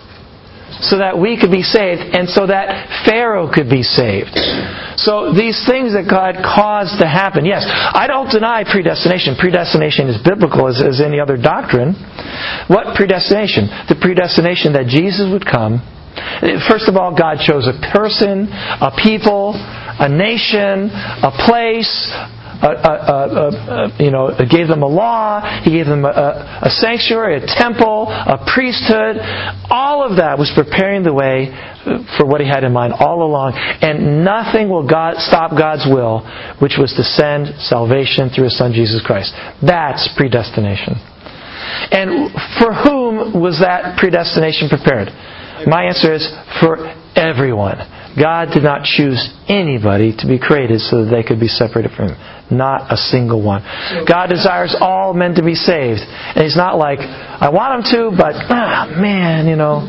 so that we could be saved, and so that Pharaoh could be saved. So these things that God caused to happen. Yes, I don't deny predestination. Predestination is biblical as, as any other doctrine. What predestination? The predestination that Jesus would come. First of all, God chose a person, a people, a nation, a place, A, a, a, a, you know, gave them a law. He gave them a, a sanctuary, a temple, a priesthood. All of that was preparing the way for what He had in mind all along. And nothing will God, stop God's will, which was to send salvation through His Son Jesus Christ. That's predestination. And for whom was that predestination prepared? My answer is for everyone. God did not choose anybody to be created so that they could be separated from Him. Not a single one. God desires all men to be saved. And He's not like, I want them to, but, ah, man, you know.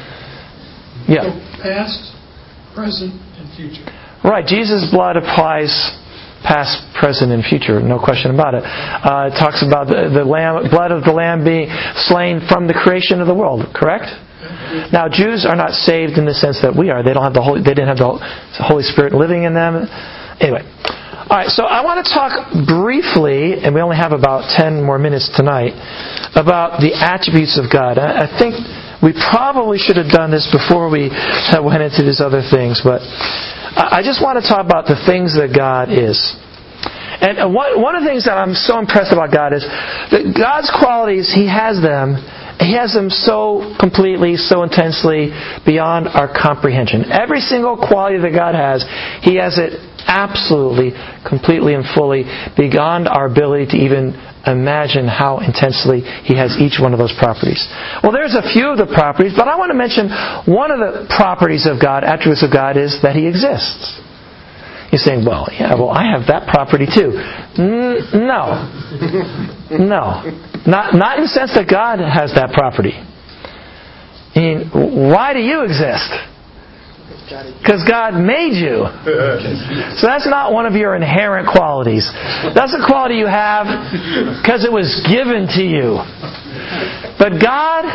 Yeah. So past, present, and future. Right. Jesus' blood applies past, present, and future. No question about it. Uh, it talks about the, the lamb, blood of the Lamb being slain from the creation of the world. Correct? Now, Jews are not saved in the sense that we are. They don't have the Holy. They didn't have the Holy Spirit living in them. Anyway, all right. So I want to talk briefly, and we only have about ten more minutes tonight, about the attributes of God. I think we probably should have done this before we went into these other things, but I just want to talk about the things that God is. And one one of the things that I'm so impressed about God is that God's qualities, He has them. He has them so completely, so intensely beyond our comprehension. Every single quality that God has, He has it absolutely, completely, and fully beyond our ability to even imagine how intensely He has each one of those properties. Well, there's a few of the properties, but I want to mention one of the properties of God, attributes of God, is that He exists. You're saying, well, yeah, well, I have that property too. Mm, no. No. Not, not in the sense that God has that property. I mean, why do you exist? Because God made you. So that's not one of your inherent qualities. That's a quality you have because it was given to you. But God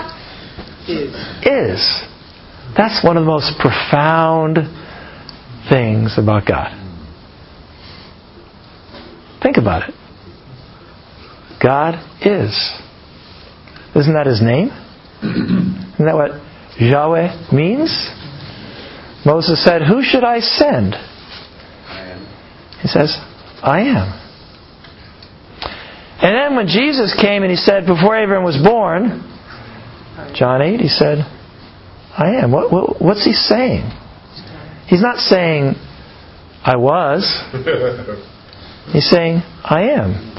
is. That's one of the most profound things about God. Think about it. God is. Isn't that His name? Isn't that what Yahweh means? Moses said, who should I send? He says, I am. And then when Jesus came and He said, before Abraham was born, John eight, He said, I am. What, what, what's He saying? He's not saying, I was. He's saying, I am.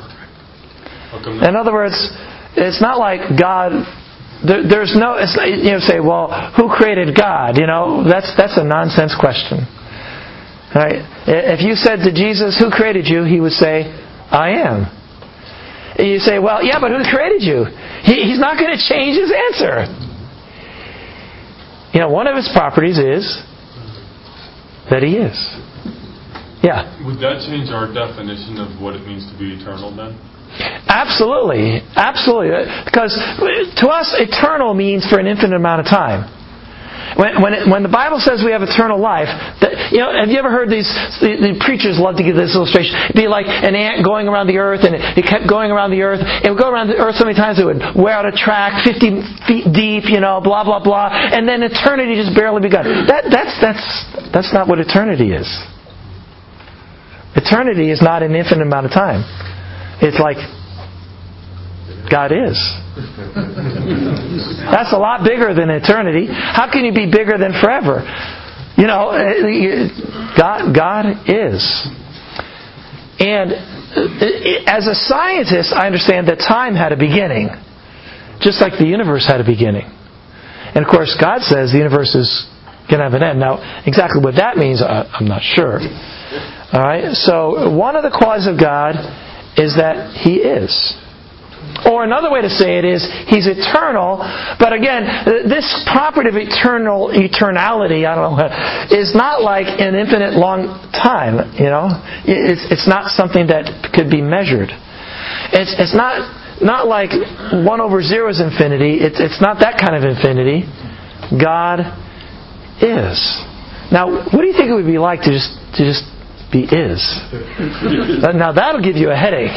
In other words, it's not like God. There, there's no. It's, you know, say, well, who created God? You know, that's that's a nonsense question. Right? If you said to Jesus, who created you? He would say, I am. And you say, well, yeah, but who created you? He, he's not going to change his answer. You know, one of His properties is that He is. Yeah. Would that change our definition of what it means to be eternal then? Absolutely. Absolutely. Because to us, eternal means for an infinite amount of time. When when, it, when the Bible says we have eternal life, that, you know, have you ever heard these? The, the preachers love to give this illustration. It'd be like an ant going around the earth, and it, it kept going around the earth. It would go around the earth so many times it would wear out a track fifty feet deep, you know, blah blah blah, and then eternity just barely begun. That that's that's that's not what eternity is. Eternity is not an infinite amount of time. It's like God is. That's a lot bigger than eternity. How can you be bigger than forever? You know, God, God is. And as a scientist, I understand that time had a beginning, just like the universe had a beginning. And of course, God says the universe is going to have an end. Now, exactly what that means, I'm not sure. All right. So, one of the qualities of God is that He is. Or another way to say it is, He's eternal. But again, this property of eternal eternality, I don't know, is not like an infinite long time. You know, it's it's not something that could be measured. It's it's not not like one over zero is infinity. It's, it's not that kind of infinity. God is. Now, what do you think it would be like to just to just be is? Now that'll give you a headache.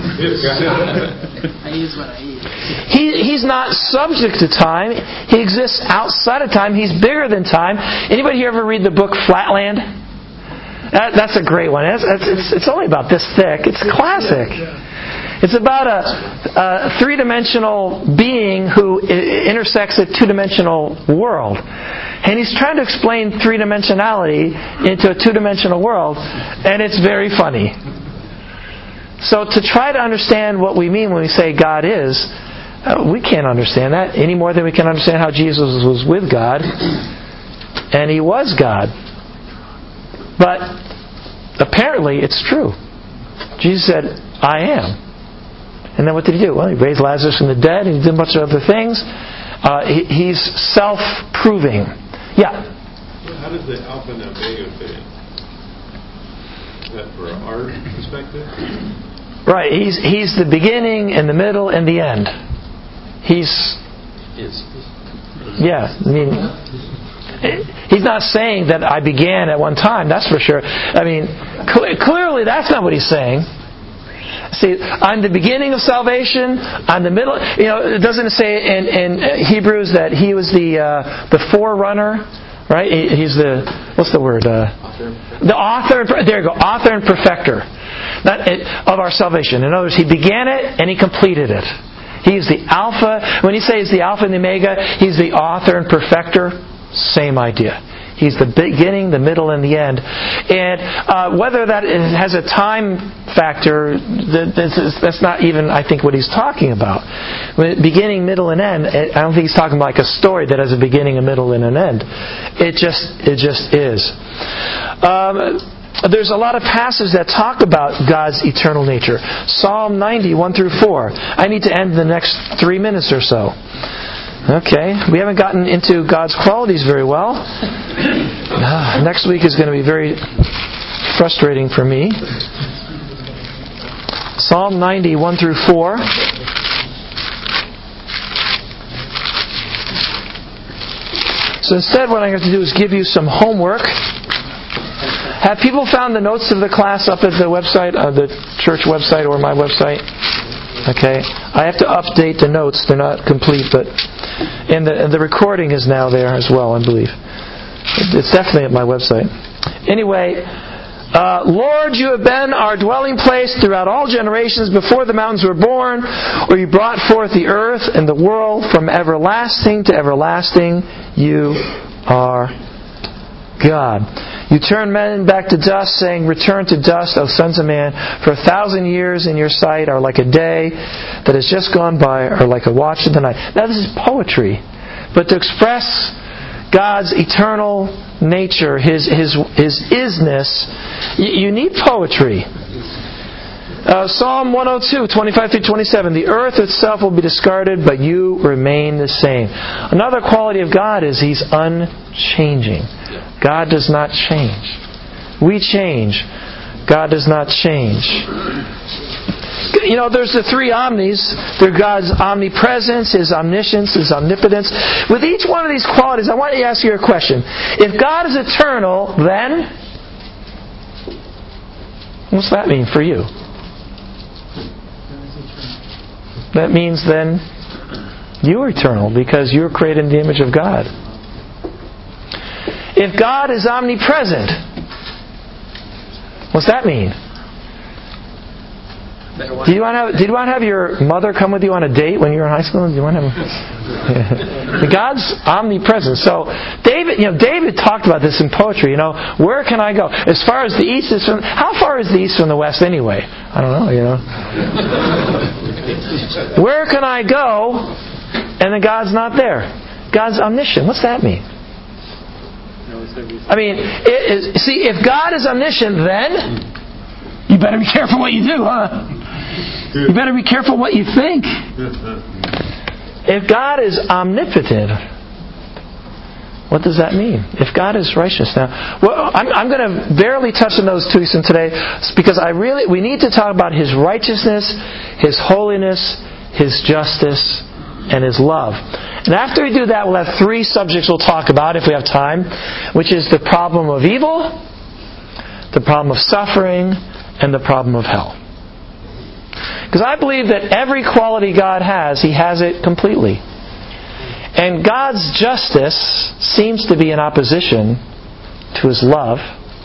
I use what I use. He, he's not subject to time. He exists outside of time. He's bigger than time. Anybody here ever read the book Flatland? That, that's a great one. It's, it's, it's only about this thick. It's classic. It's about a, a three-dimensional being who intersects a two-dimensional world. And he's trying to explain three-dimensionality into a two-dimensional world, and it's very funny. So to try to understand what we mean when we say God is, uh, we can't understand that any more than we can understand how Jesus was with God, and He was God. But apparently it's true. Jesus said, I am. And then what did He do? Well, He raised Lazarus from the dead, and He did a bunch of other things. Uh, he, he's self-proving. Yeah? How does the Alpha and Omega fit in? Is that for our perspective? Right. He's He's the beginning and the middle and the end. He's... Yeah. I mean... He's not saying that I began at one time, that's for sure. I mean, cl- clearly that's not what He's saying. See, I'm the beginning of salvation. I'm the middle. You know, it doesn't say in, in Hebrews that He was the uh, the forerunner, right? He, he's the what's the word? Uh, the author. There you go. Author and perfecter, not, of our salvation. In other words, He began it and He completed it. He's the Alpha. When He says the Alpha and the Omega, He's the author and perfecter. Same idea. He's the beginning, the middle, and the end. And uh, whether that has a time factor, that's not even, I think, what He's talking about. Beginning, middle, and end, I don't think He's talking about like a story that has a beginning, a middle, and an end. It just, it just is. Um, there's a lot of passages that talk about God's eternal nature. Psalm ninety, one through four. I need to end in the next three minutes or so. Okay, we haven't gotten into God's qualities very well. Uh, next week is going to be very frustrating for me. Psalm ninety, one through four. So instead what I'm going to do is give you some homework. Have people found the notes of the class up at the website, uh, the church website or my website? Okay, I have to update the notes. They're not complete, but and the and the recording is now there as well, I believe. It's definitely at my website. Anyway, uh, Lord, You have been our dwelling place throughout all generations before the mountains were born, or You brought forth the earth and the world. From everlasting to everlasting, You are God. You turn men back to dust, saying, return to dust, O sons of man. For a thousand years in Your sight are like a day that has just gone by, or like a watch of the night. Now this is poetry. But to express God's eternal nature, His His His isness, you need poetry. Uh, Psalm one oh two, twenty-five through twenty-seven. The earth itself will be discarded, but You remain the same. Another quality of God is He's unchanging. God does not change. We change. God does not change. You know, there's the three omnis. There's God's omnipresence, His omniscience, His omnipotence. With each one of these qualities, I want to ask you a question. If God is eternal, then what's that mean for you? That means then you are eternal because you were created in the image of God. If God is omnipresent, what's that mean? Do you want to have, did you want to have your mother come with you on a date when you were in high school? Do you want to have God's omnipresent. So David, you know, David talked about this in poetry. You know, where can I go? As far as the east is from. How far is the east from the west anyway? I don't know. You know, where can I go? And then God's not there. God's omniscient. What's that mean? I mean, it is, see, if God is omniscient, then you better be careful what you do, huh? You better be careful what you think. If God is omnipotent, what does that mean? If God is righteous. Now, well, I'm, I'm going to barely touch on those two today because I really we need to talk about His righteousness, His holiness, His justice, and His love. And after we do that, we'll have three subjects we'll talk about if we have time, which is the problem of evil, the problem of suffering, and the problem of hell. Because I believe that every quality God has, He has it completely. And God's justice seems to be in opposition to His love.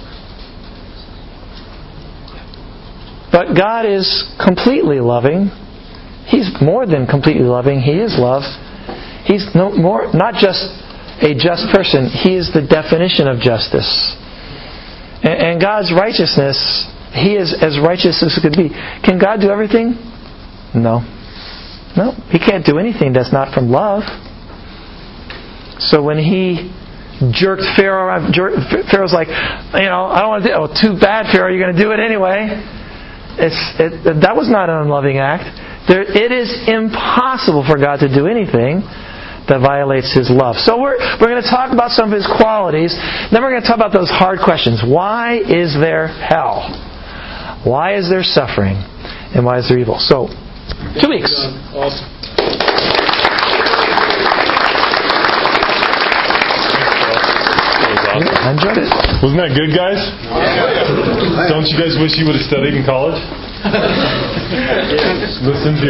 But God is completely loving. He's more than completely loving. He is love. He's no more, not just a just person. He is the definition of justice. And, and God's righteousness, He is as righteous as could be. Can God do everything? No. No. He can't do anything that's not from love. So when He jerked Pharaoh around, Pharaoh's like, you know, I don't want to do it. Oh, too bad, Pharaoh. You're going to do it anyway. It's, it, that was not an unloving act. There, it is impossible for God to do anything that violates His love. So we're we're going to talk about some of His qualities. Then we're going to talk about those hard questions. Why is there hell? Why is there suffering? And why is there evil? So, two weeks. Awesome. I enjoyed it. Wasn't that good, guys? Don't you guys wish you would have studied in college? Listen to